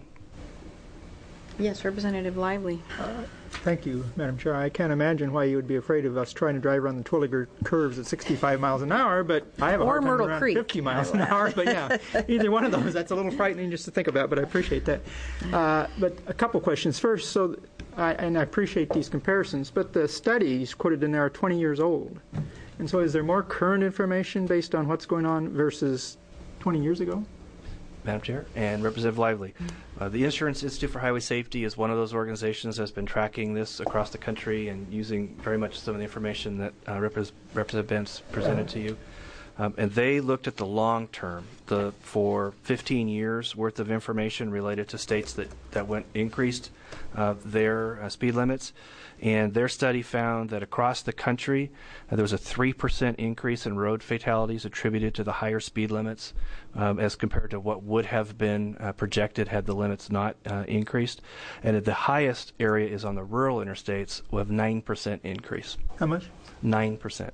Yes, Representative Lively. Thank you, Madam Chair. I can't imagine why you would be afraid of us trying to drive around the Twilliger curves at 65 miles an hour, but I have a hard time Myrtle around Creek. 50 miles an hour. But yeah, either one of those, that's a little frightening just to think about, but I appreciate that. But a couple questions. First, and I appreciate these comparisons, but the studies quoted in there are 20 years old. And so is there more current information based on what's going on versus 20 years ago? Madam Chair and Representative Lively. The Insurance Institute for Highway Safety is one of those organizations that's been tracking this across the country and using very much some of the information that Representative Benz presented to you. And they looked at the long term, for 15 years worth of information related to states that increased their speed limits. And their study found that across the country, there was a 3% increase in road fatalities attributed to the higher speed limits as compared to what would have been projected had the limits not increased. And the highest area is on the rural interstates with 9% increase. How much? 9%.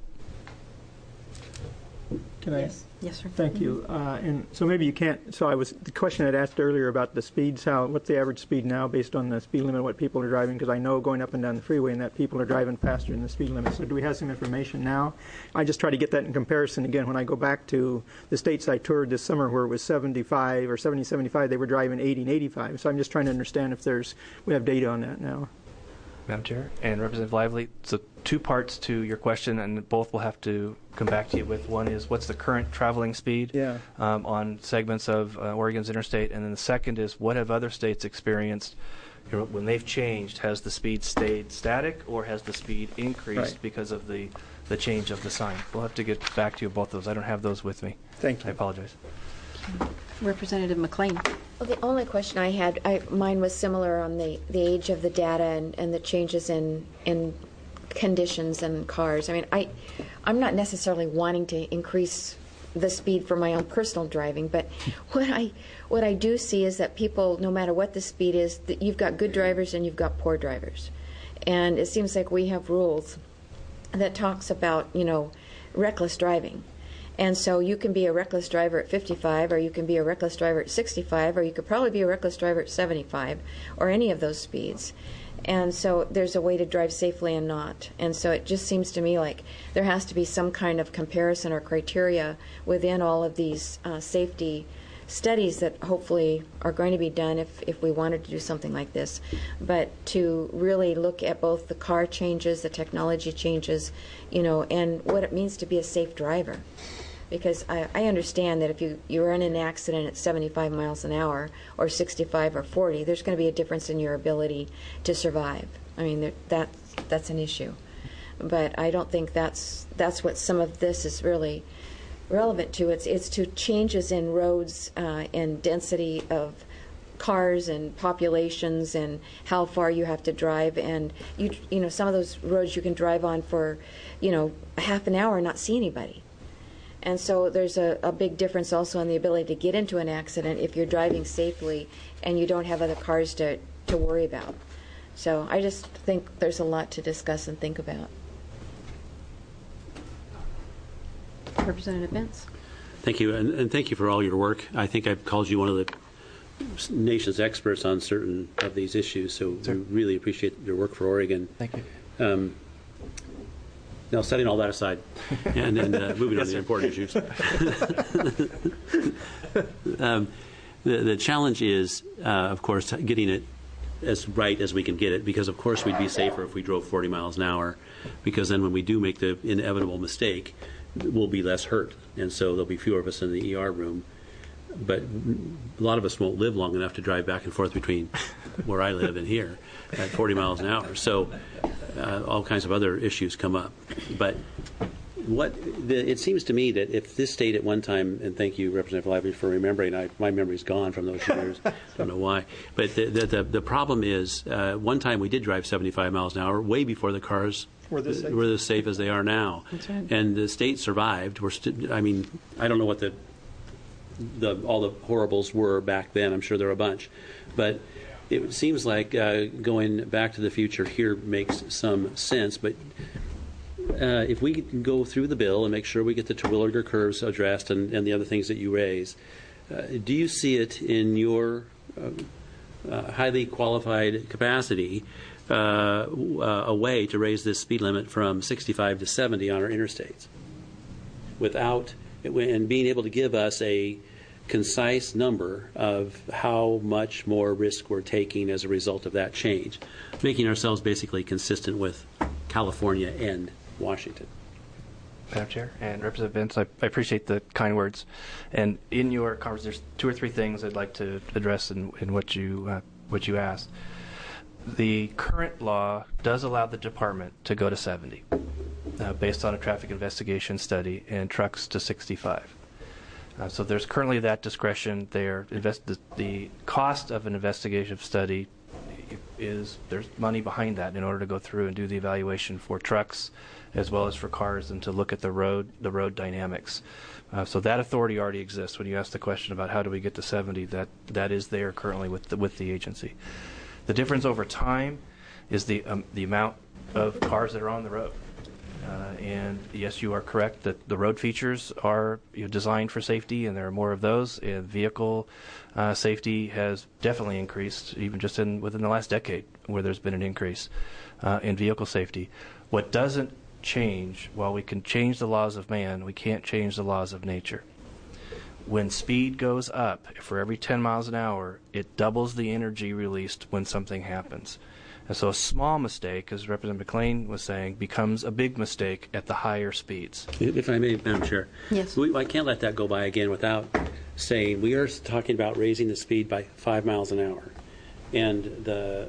Can I? Yes, sir. Thank you. And so maybe you can't. So the question I'd asked earlier about the speeds. What's the average speed now based on the speed limit? What people are driving? Because I know going up and down the freeway and that people are driving faster than the speed limit. So do we have some information now? I just try to get that in comparison again. When I go back to the states I toured this summer, where it was 75 or 70, 75, they were driving 80 and 85. So I'm just trying to understand if we have data on that now. Madam Chair and Representative Lively, so 2 parts to your question, and both will have to come back to you with. One is what's the current traveling speed on segments of Oregon's interstate, and then the second is what have other states experienced when they've changed? Has the speed stayed static or has the speed increased because of the change of the sign? We'll have to get back to you both those. I don't have those with me. Thank you. I apologize. Representative McLean. Well, the only question I had, mine was similar on the age of the data and the changes in conditions and cars. I mean, I'm not necessarily wanting to increase the speed for my own personal driving, but what I do see is that people, no matter what the speed is, that you've got good drivers and you've got poor drivers, and it seems like we have rules that talks about reckless driving. And so you can be a reckless driver at 55, or you can be a reckless driver at 65, or you could probably be a reckless driver at 75, or any of those speeds. And so there's a way to drive safely and not. And so it just seems to me like there has to be some kind of comparison or criteria within all of these safety studies that hopefully are going to be done if we wanted to do something like this. But to really look at both the car changes, the technology changes, and what it means to be a safe driver. Because I understand that if you run in an accident at 75 miles an hour or 65 or 40, there's going to be a difference in your ability to survive. I mean, that's an issue. But I don't think that's what some of this is really relevant to. It's to changes in roads and density of cars and populations and how far you have to drive, and you know, some of those roads you can drive on for, you know, a half an hour and not see anybody. And so there's a big difference also in the ability to get into an accident if you're driving safely and you don't have other cars to worry about. So I just think there's a lot to discuss and think about. Representative Vince. Thank you, and thank you for all your work. I think I've called you one of the nation's experts on certain of these issues, so we really appreciate your work for Oregon. Thank you. Now, setting all that aside, and moving on to the important issues. The challenge is, of course, getting it as right as we can get it, because, of course, we'd be safer if we drove 40 miles an hour, because then when we do make the inevitable mistake, we'll be less hurt, and so there'll be fewer of us in the ER room. But a lot of us won't live long enough to drive back and forth between where I live and here at 40 miles an hour. So all kinds of other issues come up. But it seems to me that if this state at one time, and thank you, Representative Lively, for remembering, my memory's gone from those years, don't know why, but the problem is one time we did drive 75 miles an hour way before the cars were as safe as they are now. That's right. And the state survived. I mean, I don't know what all the horribles were back then. I'm sure there were a bunch. But it seems like going back to the future here makes some sense. But if we can go through the bill and make sure we get the Terwilliger curves addressed and the other things that you raise, do you see it in your highly qualified capacity a way to raise this speed limit from 65 to 70 on our interstates and being able to give us a concise number of how much more risk we're taking as a result of that change, making ourselves basically consistent with California and Washington? Madam Chair and Representative Vince, I appreciate the kind words. And in your conference, there's 2 or 3 things I'd like to address in what you asked. The current law does allow the department to go to 70 based on a traffic investigation study, and trucks to 65. So there's currently that discretion there. The cost of an investigation study there's money behind that in order to go through and do the evaluation for trucks as well as for cars and to look at the road dynamics. So that authority already exists. When you ask the question about how do we get to 70, that is there currently with the agency. The difference over time is the amount of cars that are on the road. And yes, you are correct that the road features are designed for safety, and there are more of those. And vehicle safety has definitely increased, even just within the last decade, where there's been an increase in vehicle safety. What doesn't change, while we can change the laws of man, we can't change the laws of nature. When speed goes up, for every 10 miles an hour, it doubles the energy released when something happens. And so a small mistake, as Representative McLean was saying, becomes a big mistake at the higher speeds. If I may, Madam Chair. Yes. I can't let that go by again without saying we are talking about raising the speed by 5 miles an hour. And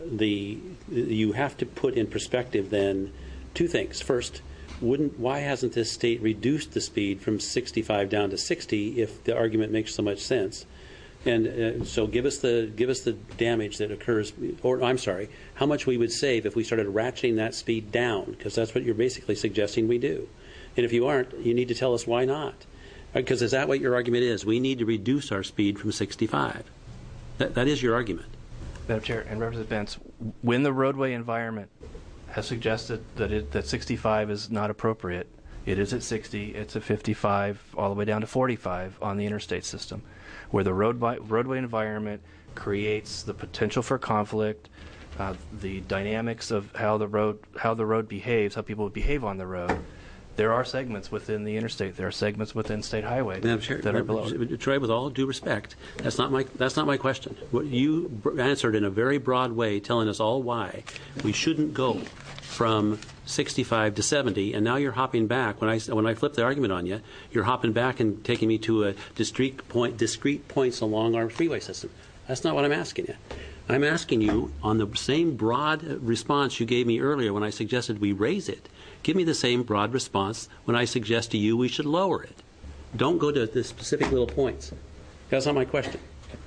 you have to put in perspective then 2 things. First, why hasn't this state reduced the speed from 65 down to 60 if the argument makes so much sense? And so give us the damage that occurs, or I'm sorry, how much we would save if we started ratcheting that speed down, because that's what you're basically suggesting we do. And if you aren't, you need to tell us why not. Because is that what your argument is? We need to reduce our speed from 65. That is your argument. Madam Chair and Representative Vance, when the roadway environment has suggested that 65 is not appropriate, it is at 60, it's at 55, all the way down to 45 on the interstate system, where the roadway environment creates the potential for conflict, the dynamics of how the road behaves, how people behave on the road. There are segments within the interstate. There are segments within state highway that are below. Troy, with all due respect, that's not my question. What you answered in a very broad way, telling us all why we shouldn't go from 65 to 70, and now you're hopping back. When I flip the argument on you, you're hopping back and taking me to a discrete points along our freeway system. That's not what I'm asking you. I'm asking you on the same broad response you gave me earlier when I suggested we raise it. Give me the same broad response when I suggest to you we should lower it. Don't go to the specific little points. That's not my question.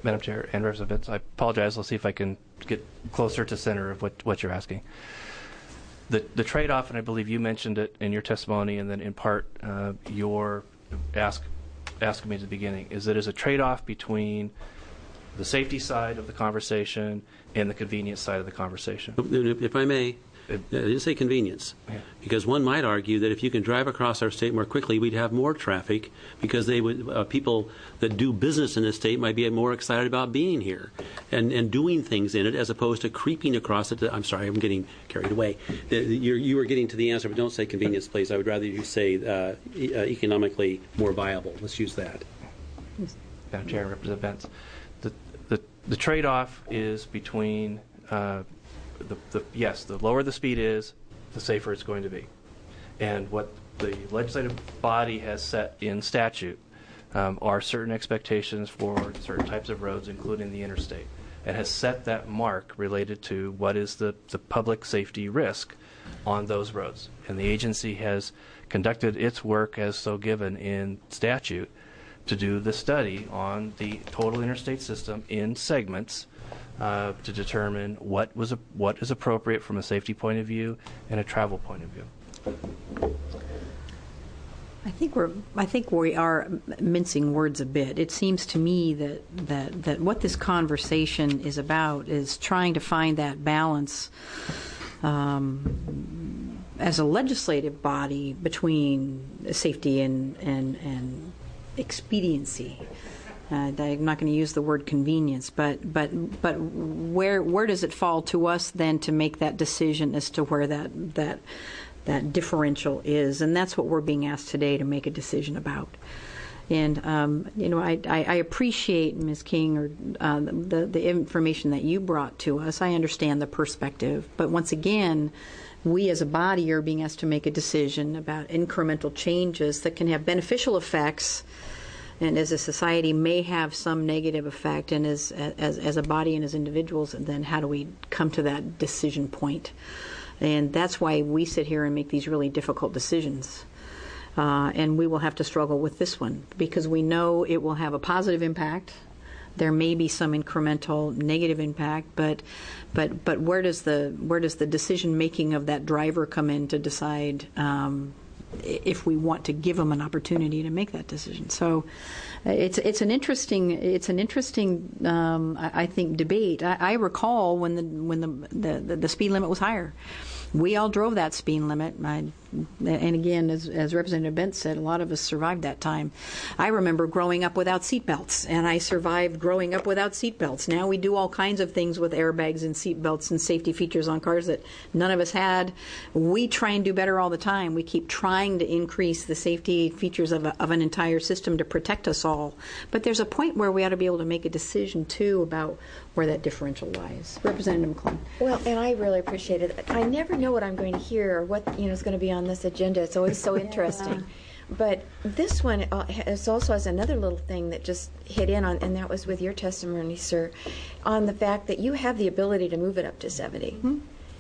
Madam Chair and Representative Vince, I apologize. I'll see if I can get closer to center of what you're asking. The trade-off, and I believe you mentioned it in your testimony, and then in part your asking me at the beginning, is that is a trade-off between the safety side of the conversation and the convenience side of the conversation. If I may, I didn't say convenience, because one might argue that if you can drive across our state more quickly, we'd have more traffic, because they would people that do business in the state might be more excited about being here and doing things in it, as opposed to creeping across it. I'm sorry, I'm getting carried away. You were getting to the answer, but don't say convenience, please. I would rather you say economically more viable. Let's use that. Madam Chair and Representative Vance, the trade-off is between yes, the lower the speed is, the safer it's going to be. And what the legislative body has set in statute are certain expectations for certain types of roads, including the interstate, and has set that mark related to what is the public safety risk on those roads. And the agency has conducted its work as so given in statute to do the study on the total interstate system in segments to determine what is appropriate from a safety point of view and a travel point of view. I think we are mincing words a bit. It seems to me that what this conversation is about is trying to find that balance as a legislative body between safety and expediency. I'm not going to use the word convenience, but where does it fall to us then to make that decision as to where that differential is? And that's what we're being asked today to make a decision about. And I appreciate, Ms. King, or the information that you brought to us. I understand the perspective, but once again, we as a body are being asked to make a decision about incremental changes that can have beneficial effects, and as a society may have some negative effect, and as a body and as individuals, and then how do we come to that decision point? And that's why we sit here and make these really difficult decisions. And we will have to struggle with this one, because we know it will have a positive impact. There may be some incremental negative impact, but where does the decision making of that driver come in to decide if we want to give them an opportunity to make that decision? So it's an interesting I think debate. I recall when the speed limit was higher. We all drove that speed limit. And again, as Representative Bent said, a lot of us survived that time. I remember growing up without seatbelts, and I survived growing up without seatbelts. Now we do all kinds of things with airbags and seatbelts and safety features on cars that none of us had. We try and do better all the time. We keep trying to increase the safety features of an entire system to protect us all. But there's a point where we ought to be able to make a decision, too, about where that differential lies. Representative McClung. Well, and I really appreciate it. I never know what I'm going to hear or what is going to be on this agenda. It's always so interesting. But this one also has another little thing that just hit in on, and that was with your testimony, sir, on the fact that you have the ability to move it up to 70. Mm-hmm.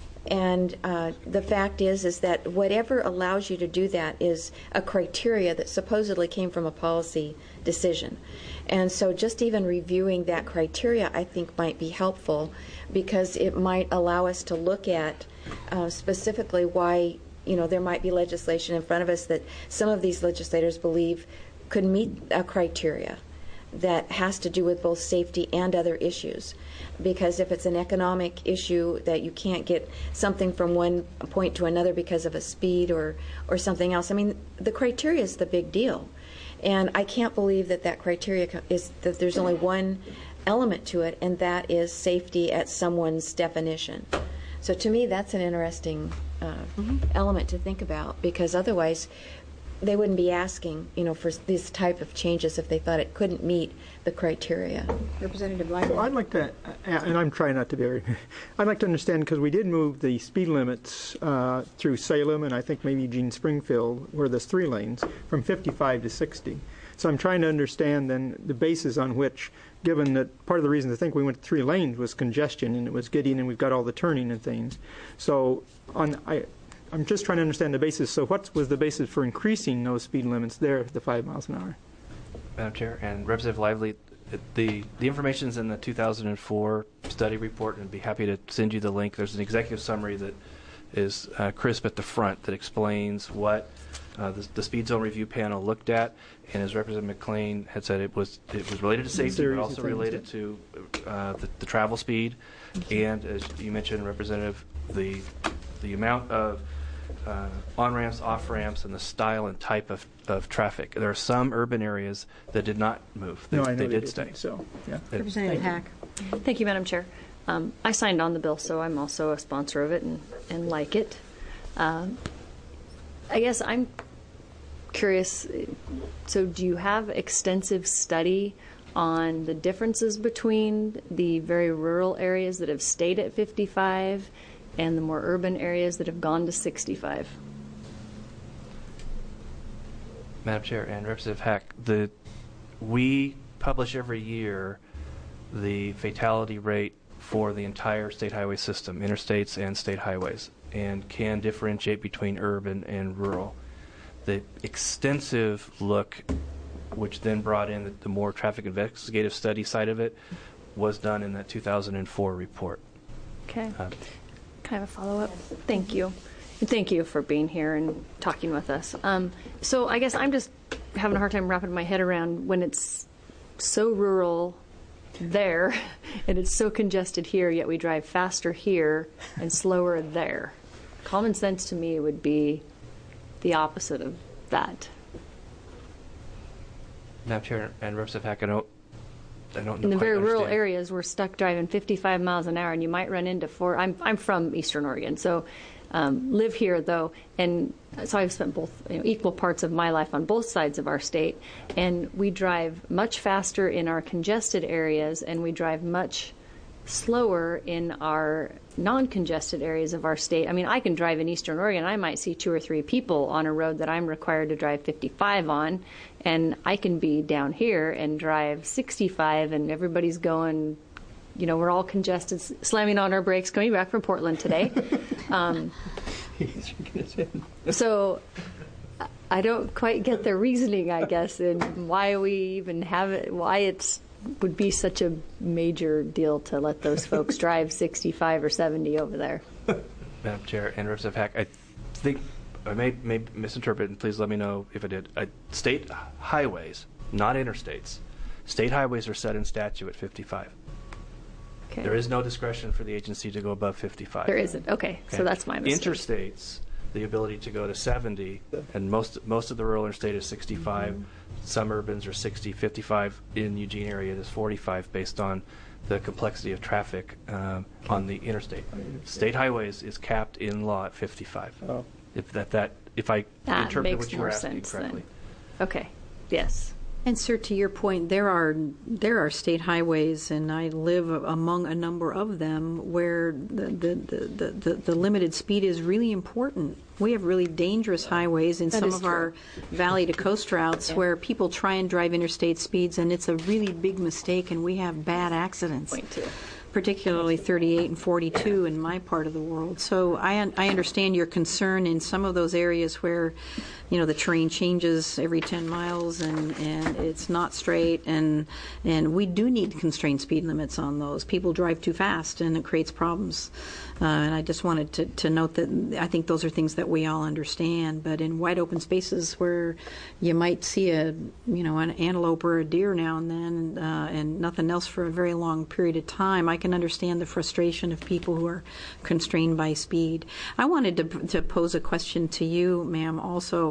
And the fact is that whatever allows you to do that is a criteria that supposedly came from a policy decision. And so just even reviewing that criteria, I think, might be helpful, because it might allow us to look at specifically why there might be legislation in front of us that some of these legislators believe could meet a criteria that has to do with both safety and other issues. Because if it's an economic issue that you can't get something from one point to another because of a speed or something else, I mean, the criteria is the big deal. And I can't believe that criteria is that there's only one element to it, and that is safety at someone's definition. So to me, that's an interesting element to think about, because otherwise they wouldn't be asking, for this type of changes if they thought it couldn't meet the criteria. Representative Lively. Well, I'd like to, and I'm trying not to be very, I'd like to understand, because we did move the speed limits through Salem and I think maybe Eugene Springfield, where there's 3 lanes, from 55 to 60. So I'm trying to understand then the basis on which, given that part of the reason to think we went to 3 lanes was congestion, and it was getting, and we've got all the turning and things. So I'm just trying to understand the basis. So what was the basis for increasing those speed limits there, the 5 miles an hour? Madam Chair and Representative Lively, The information's in the 2004 study report, and I'd be happy to send you the link. There's an executive summary that is crisp at the front that explains what the speed zone review panel looked at, and as Representative McLean had said, it was related to safety, but also related to the travel speed, and as you mentioned, Representative, the amount of on-ramps, off-ramps, and the style and type of traffic. There are some urban areas that did not move. They did stay. So, yeah. Representative Hack. Thank you, Madam Chair. I signed on the bill, so I'm also a sponsor of it and like it. I guess I'm curious, so do you have extensive study on the differences between the very rural areas that have stayed at 55 and the more urban areas that have gone to 65? Madam Chair and Representative Hack, we publish every year the fatality rate for the entire state highway system, interstates and state highways, and can differentiate between urban and rural. The extensive look, which then brought in the more traffic investigative study side of it, was done in that 2004 report. Okay. Can I have a follow-up? Thank you. And thank you for being here and talking with us. So I guess I'm just having a hard time wrapping my head around when it's so rural there and it's so congested here, yet we drive faster here and slower there. Common sense to me would be the opposite of that. Madam Chair and Representative Hack, I don't in the very rural understand. areas, we're stuck driving 55 miles an hour, and you might run into I'm from Eastern Oregon, so live here though, and so I've spent both equal parts of my life on both sides of our state, and we drive much faster in our congested areas, and we drive much slower in our non-congested areas of our state. I mean, I can drive in Eastern Oregon, I might see 2 or 3 people on a road that I'm required to drive 55 on, and I can be down here and drive 65, and everybody's going, we're all congested, slamming on our brakes, coming back from Portland today. So I don't quite get the reasoning, I guess, and why we even have it, why it would be such a major deal to let those folks drive 65 or 70 over there. Madam Chair and Representative Hack, I think I may misinterpret, and please let me know if I did. State highways, not interstates. State highways are set in statute at 55. Okay. There is no discretion for the agency to go above 55. There isn't. Okay. So that's my mistake. Interstates, the ability to go to 70, and most of the rural interstate is 65. Mm-hmm. Some urbans are 60, 55. In Eugene area, it is 45 based on the complexity of traffic on the interstate. State highways is capped in law at 55. Oh. If I interpret what you were asking correctly. Then. Okay. Yes. And sir, to your point, there are state highways, and I live among a number of them where the limited speed is really important. We have really dangerous highways in some of our valley to coast routes where people try and drive interstate speeds, and it's a really big mistake, and we have bad accidents. Point two. Particularly 38 and 42 in my part of the world. So I understand your concern in some of those areas where, the terrain changes every 10 miles and it's not straight, and we do need constrained speed limits on those. People drive too fast and it creates problems. And I just wanted to note that I think those are things that we all understand. But in wide open spaces where you might see an antelope or a deer now and then, and nothing else for a very long period of time, I can understand the frustration of people who are constrained by speed. I wanted to pose a question to you, ma'am, also.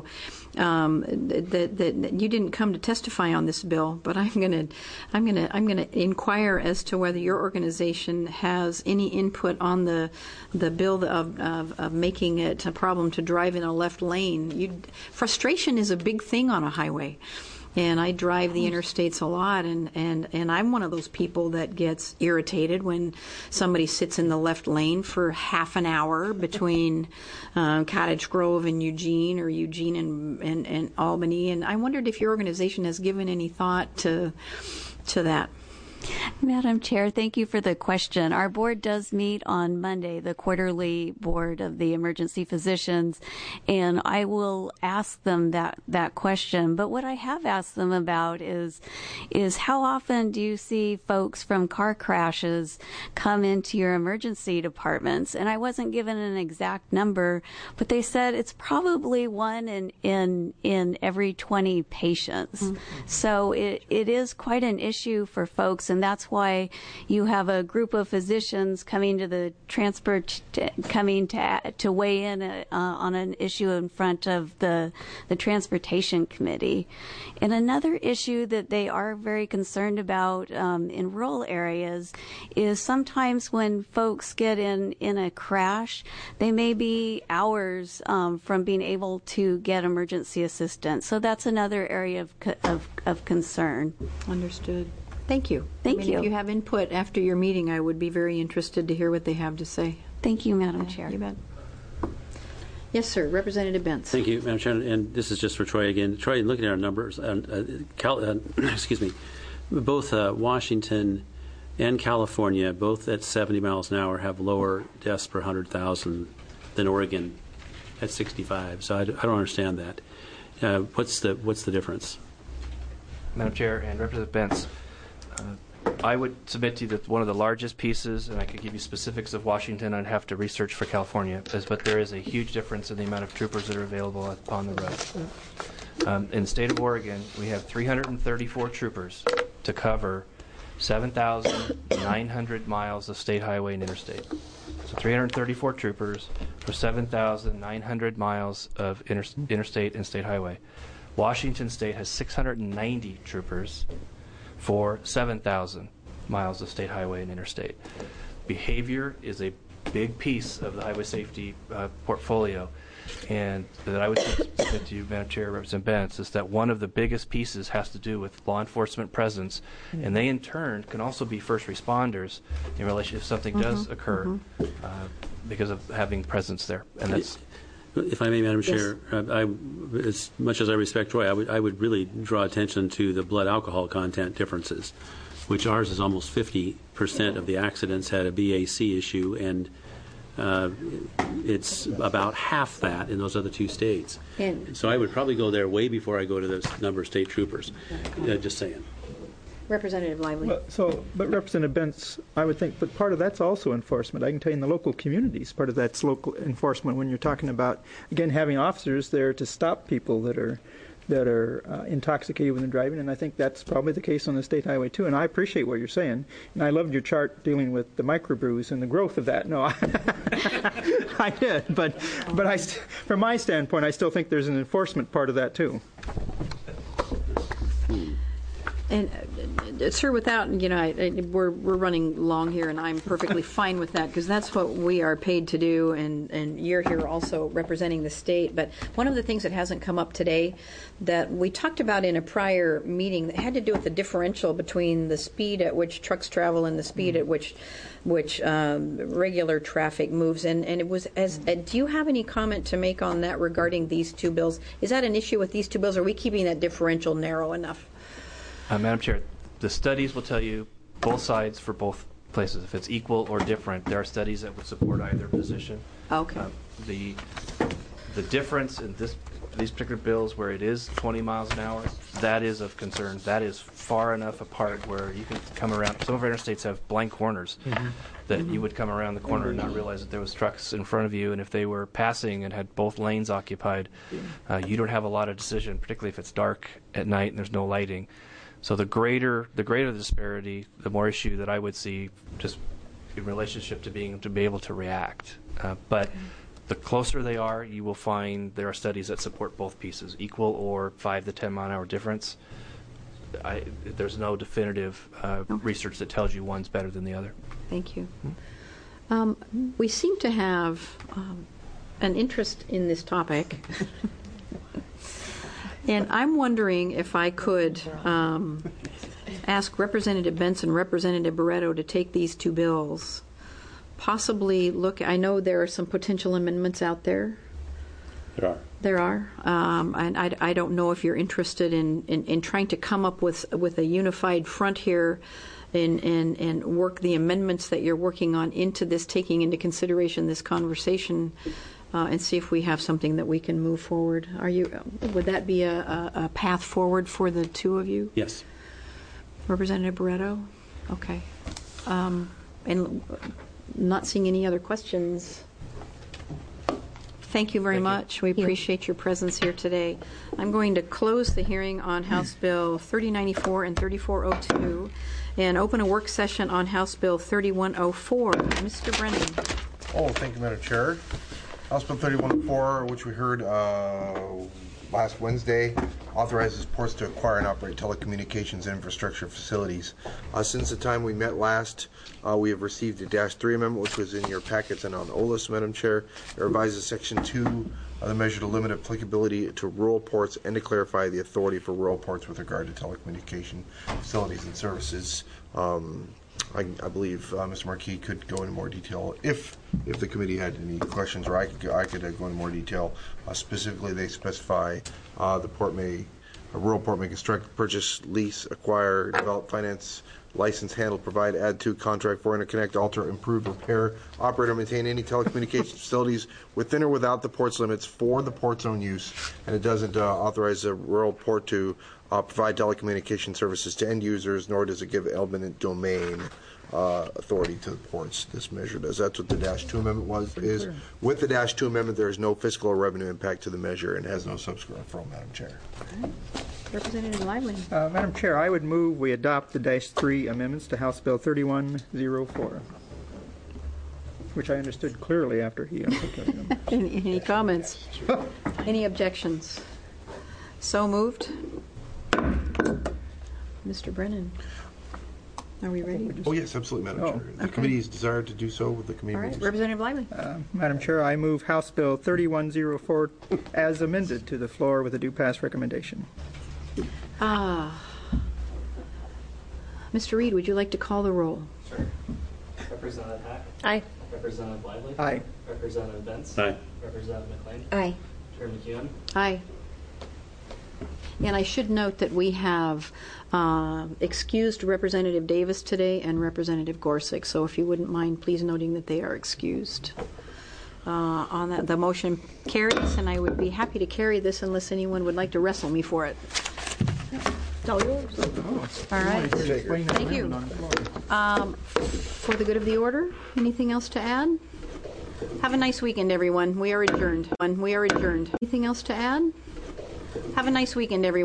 That you didn't come to testify on this bill, but I'm going to inquire as to whether your organization has any input on the bill of making it a problem to drive in a left lane. Frustration is a big thing on a highway. And I drive the interstates a lot, and I'm one of those people that gets irritated when somebody sits in the left lane for half an hour between Cottage Grove and Eugene, or Eugene and Albany. And I wondered if your organization has given any thought to that. Madam Chair, thank you for the question. Our board does meet on Monday, the quarterly board of the emergency physicians, and I will ask them that question. But what I have asked them about is how often do you see folks from car crashes come into your emergency departments? And I wasn't given an exact number, but they said it's probably one in every 20 patients. Mm-hmm. So it is quite an issue for folks, and that's why you have a group of physicians coming to the to weigh in on an issue in front of the Transportation Committee. And another issue that they are very concerned about in rural areas is sometimes when folks get in a crash, they may be hours from being able to get emergency assistance. So that's another area of concern. Understood. Thank you. Thank you. If you have input after your meeting, I would be very interested to hear what they have to say. Thank you, Madam Chair. You bet. Yes, sir. Representative Bentz. Thank you, Madam Chair. And this is just for Troy again. Troy, looking at our numbers, excuse me, both Washington and California, both at 70 miles an hour, have lower deaths per 100,000 than Oregon at 65. So I don't understand that. What's the difference? Madam Chair and Representative Bentz, I would submit to you that one of the largest pieces, and I could give you specifics of Washington, I'd have to research for California, but there is a huge difference in the amount of troopers that are available upon the road. In the state of Oregon, we have 334 troopers to cover 7,900 miles of state highway and interstate. So 334 troopers for 7,900 miles of interstate and state highway. Washington State has 690 troopers for 7,000 miles of state highway and interstate. Behavior is a big piece of the highway safety portfolio, and that I would submit to you, Madam Chair, Representative Bentz, is that one of the biggest pieces has to do with law enforcement presence, and they in turn can also be first responders in relation if something does occur because of having presence there. And that's. If I may, Madam Chair, as much as I respect Troy, I would really draw attention to the blood alcohol content differences, which ours is almost 50% of the accidents had a BAC issue, and it's about half that in those other two states. So I would probably go there way before I go to the number of state troopers. Just saying. Representative Lively. But Representative Bentz, I would think, but part of that's also enforcement. I can tell you in the local communities, part of that's local enforcement when you're talking about, again, having officers there to stop people that are intoxicated when they're driving, and I think that's probably the case on the state highway too. And I appreciate what you're saying, and I loved your chart dealing with the microbrews and the growth of that. No, I did, but from my standpoint, I still think there's an enforcement part of that too. And sir, without we're running long here, and I'm perfectly fine with that because that's what we are paid to do, and you're here also representing the state. But one of the things that hasn't come up today that we talked about in a prior meeting that had to do with the differential between the speed at which trucks travel and the speed at which regular traffic moves, and it was do you have any comment to make on that regarding these two bills? Is that an issue with these two bills? Are we keeping that differential narrow enough? Madam Chair, the studies will tell you both sides for both places. If it's equal or different, there are studies that would support either position. Okay. The difference in these particular bills where it is 20 miles an hour, that is of concern. That is far enough apart where you can come around. Some of our interstates have blank corners that you would come around the corner and not realize that there was trucks in front of you, and if they were passing and had both lanes occupied, you don't have a lot of decision, particularly if it's dark at night and there's no lighting. So the greater the disparity, the more issue that I would see just in relationship to being to be able to react. But the closer they are, you will find there are studies that support both pieces, equal or 5 to 10 mile an hour difference. There's no definitive research that tells you one's better than the other. Thank you. We seem to have an interest in this topic. And I'm wondering if I could ask Representative Bentz and Representative Barreto to take these two bills, possibly look. I know there are some potential amendments out there. There are. And I don't know if you're interested in trying to come up with a unified front here and work the amendments that you're working on into this, taking into consideration this conversation, and see if we have something that we can move forward. Would that be a path forward for the two of you? Yes. Representative Barreto? Okay. And not seeing any other questions. Thank you very much. We appreciate your presence here today. I'm going to close the hearing on House Bill 3094 and 3402 and open a work session on House Bill 3104. Mr. Brennan. Oh, thank you, Madam Chair. House Bill 3104, which we heard last Wednesday, authorizes ports to acquire and operate telecommunications infrastructure facilities. Since the time we met last, we have received a -3 amendment, which was in your packets and on OLIS, Madam Chair. It revises Section 2 of the measure to limit applicability to rural ports and to clarify the authority for rural ports with regard to telecommunication facilities and services. I believe Mr. Marquis could go into more detail if the committee had any questions, or I could go into more detail. Specifically, they specify a rural port may construct, purchase, lease, acquire, develop, finance, license, handle, provide, add to, contract for, interconnect, alter, improve, repair, operate, or maintain any telecommunications facilities within or without the port's limits for the port's own use. And it doesn't authorize a rural port to provide telecommunication services to end users, nor does it give eminent domain authority to the ports. This measure does. That's what the -2 amendment is. With the -2 amendment, there is no fiscal or revenue impact to the measure and has no subsequent referral, Madam Chair. Okay. Representative Lively. Madam Chair, I would move we adopt the -3 amendments to House Bill 3104, which I understood clearly after he articulated them. Any comments? Any objections? So moved. Mr. Brennan. Are we ready? Oh, yes, absolutely, Madam Chair. The committee's desired to do so with the committee. All right, rules. Representative Lively. Madam Chair, I move House Bill 3104 as amended to the floor with a due pass recommendation. Mr. Reed, would you like to call the roll? Sure. Representative Hack? Aye. Representative Lively? Aye. Representative Benz? Aye. Representative McLean? Aye. Chair McEwen? Aye. And I should note that we have excused Representative Davis today and Representative Gorsuch, so if you wouldn't mind, please noting that they are excused. On that, the motion carries, and I would be happy to carry this unless anyone would like to wrestle me for it. It's all yours. All right. Thank you. For the good of the order, anything else to add? Have a nice weekend, everyone. We are adjourned. Anything else to add? Have a nice weekend, everyone.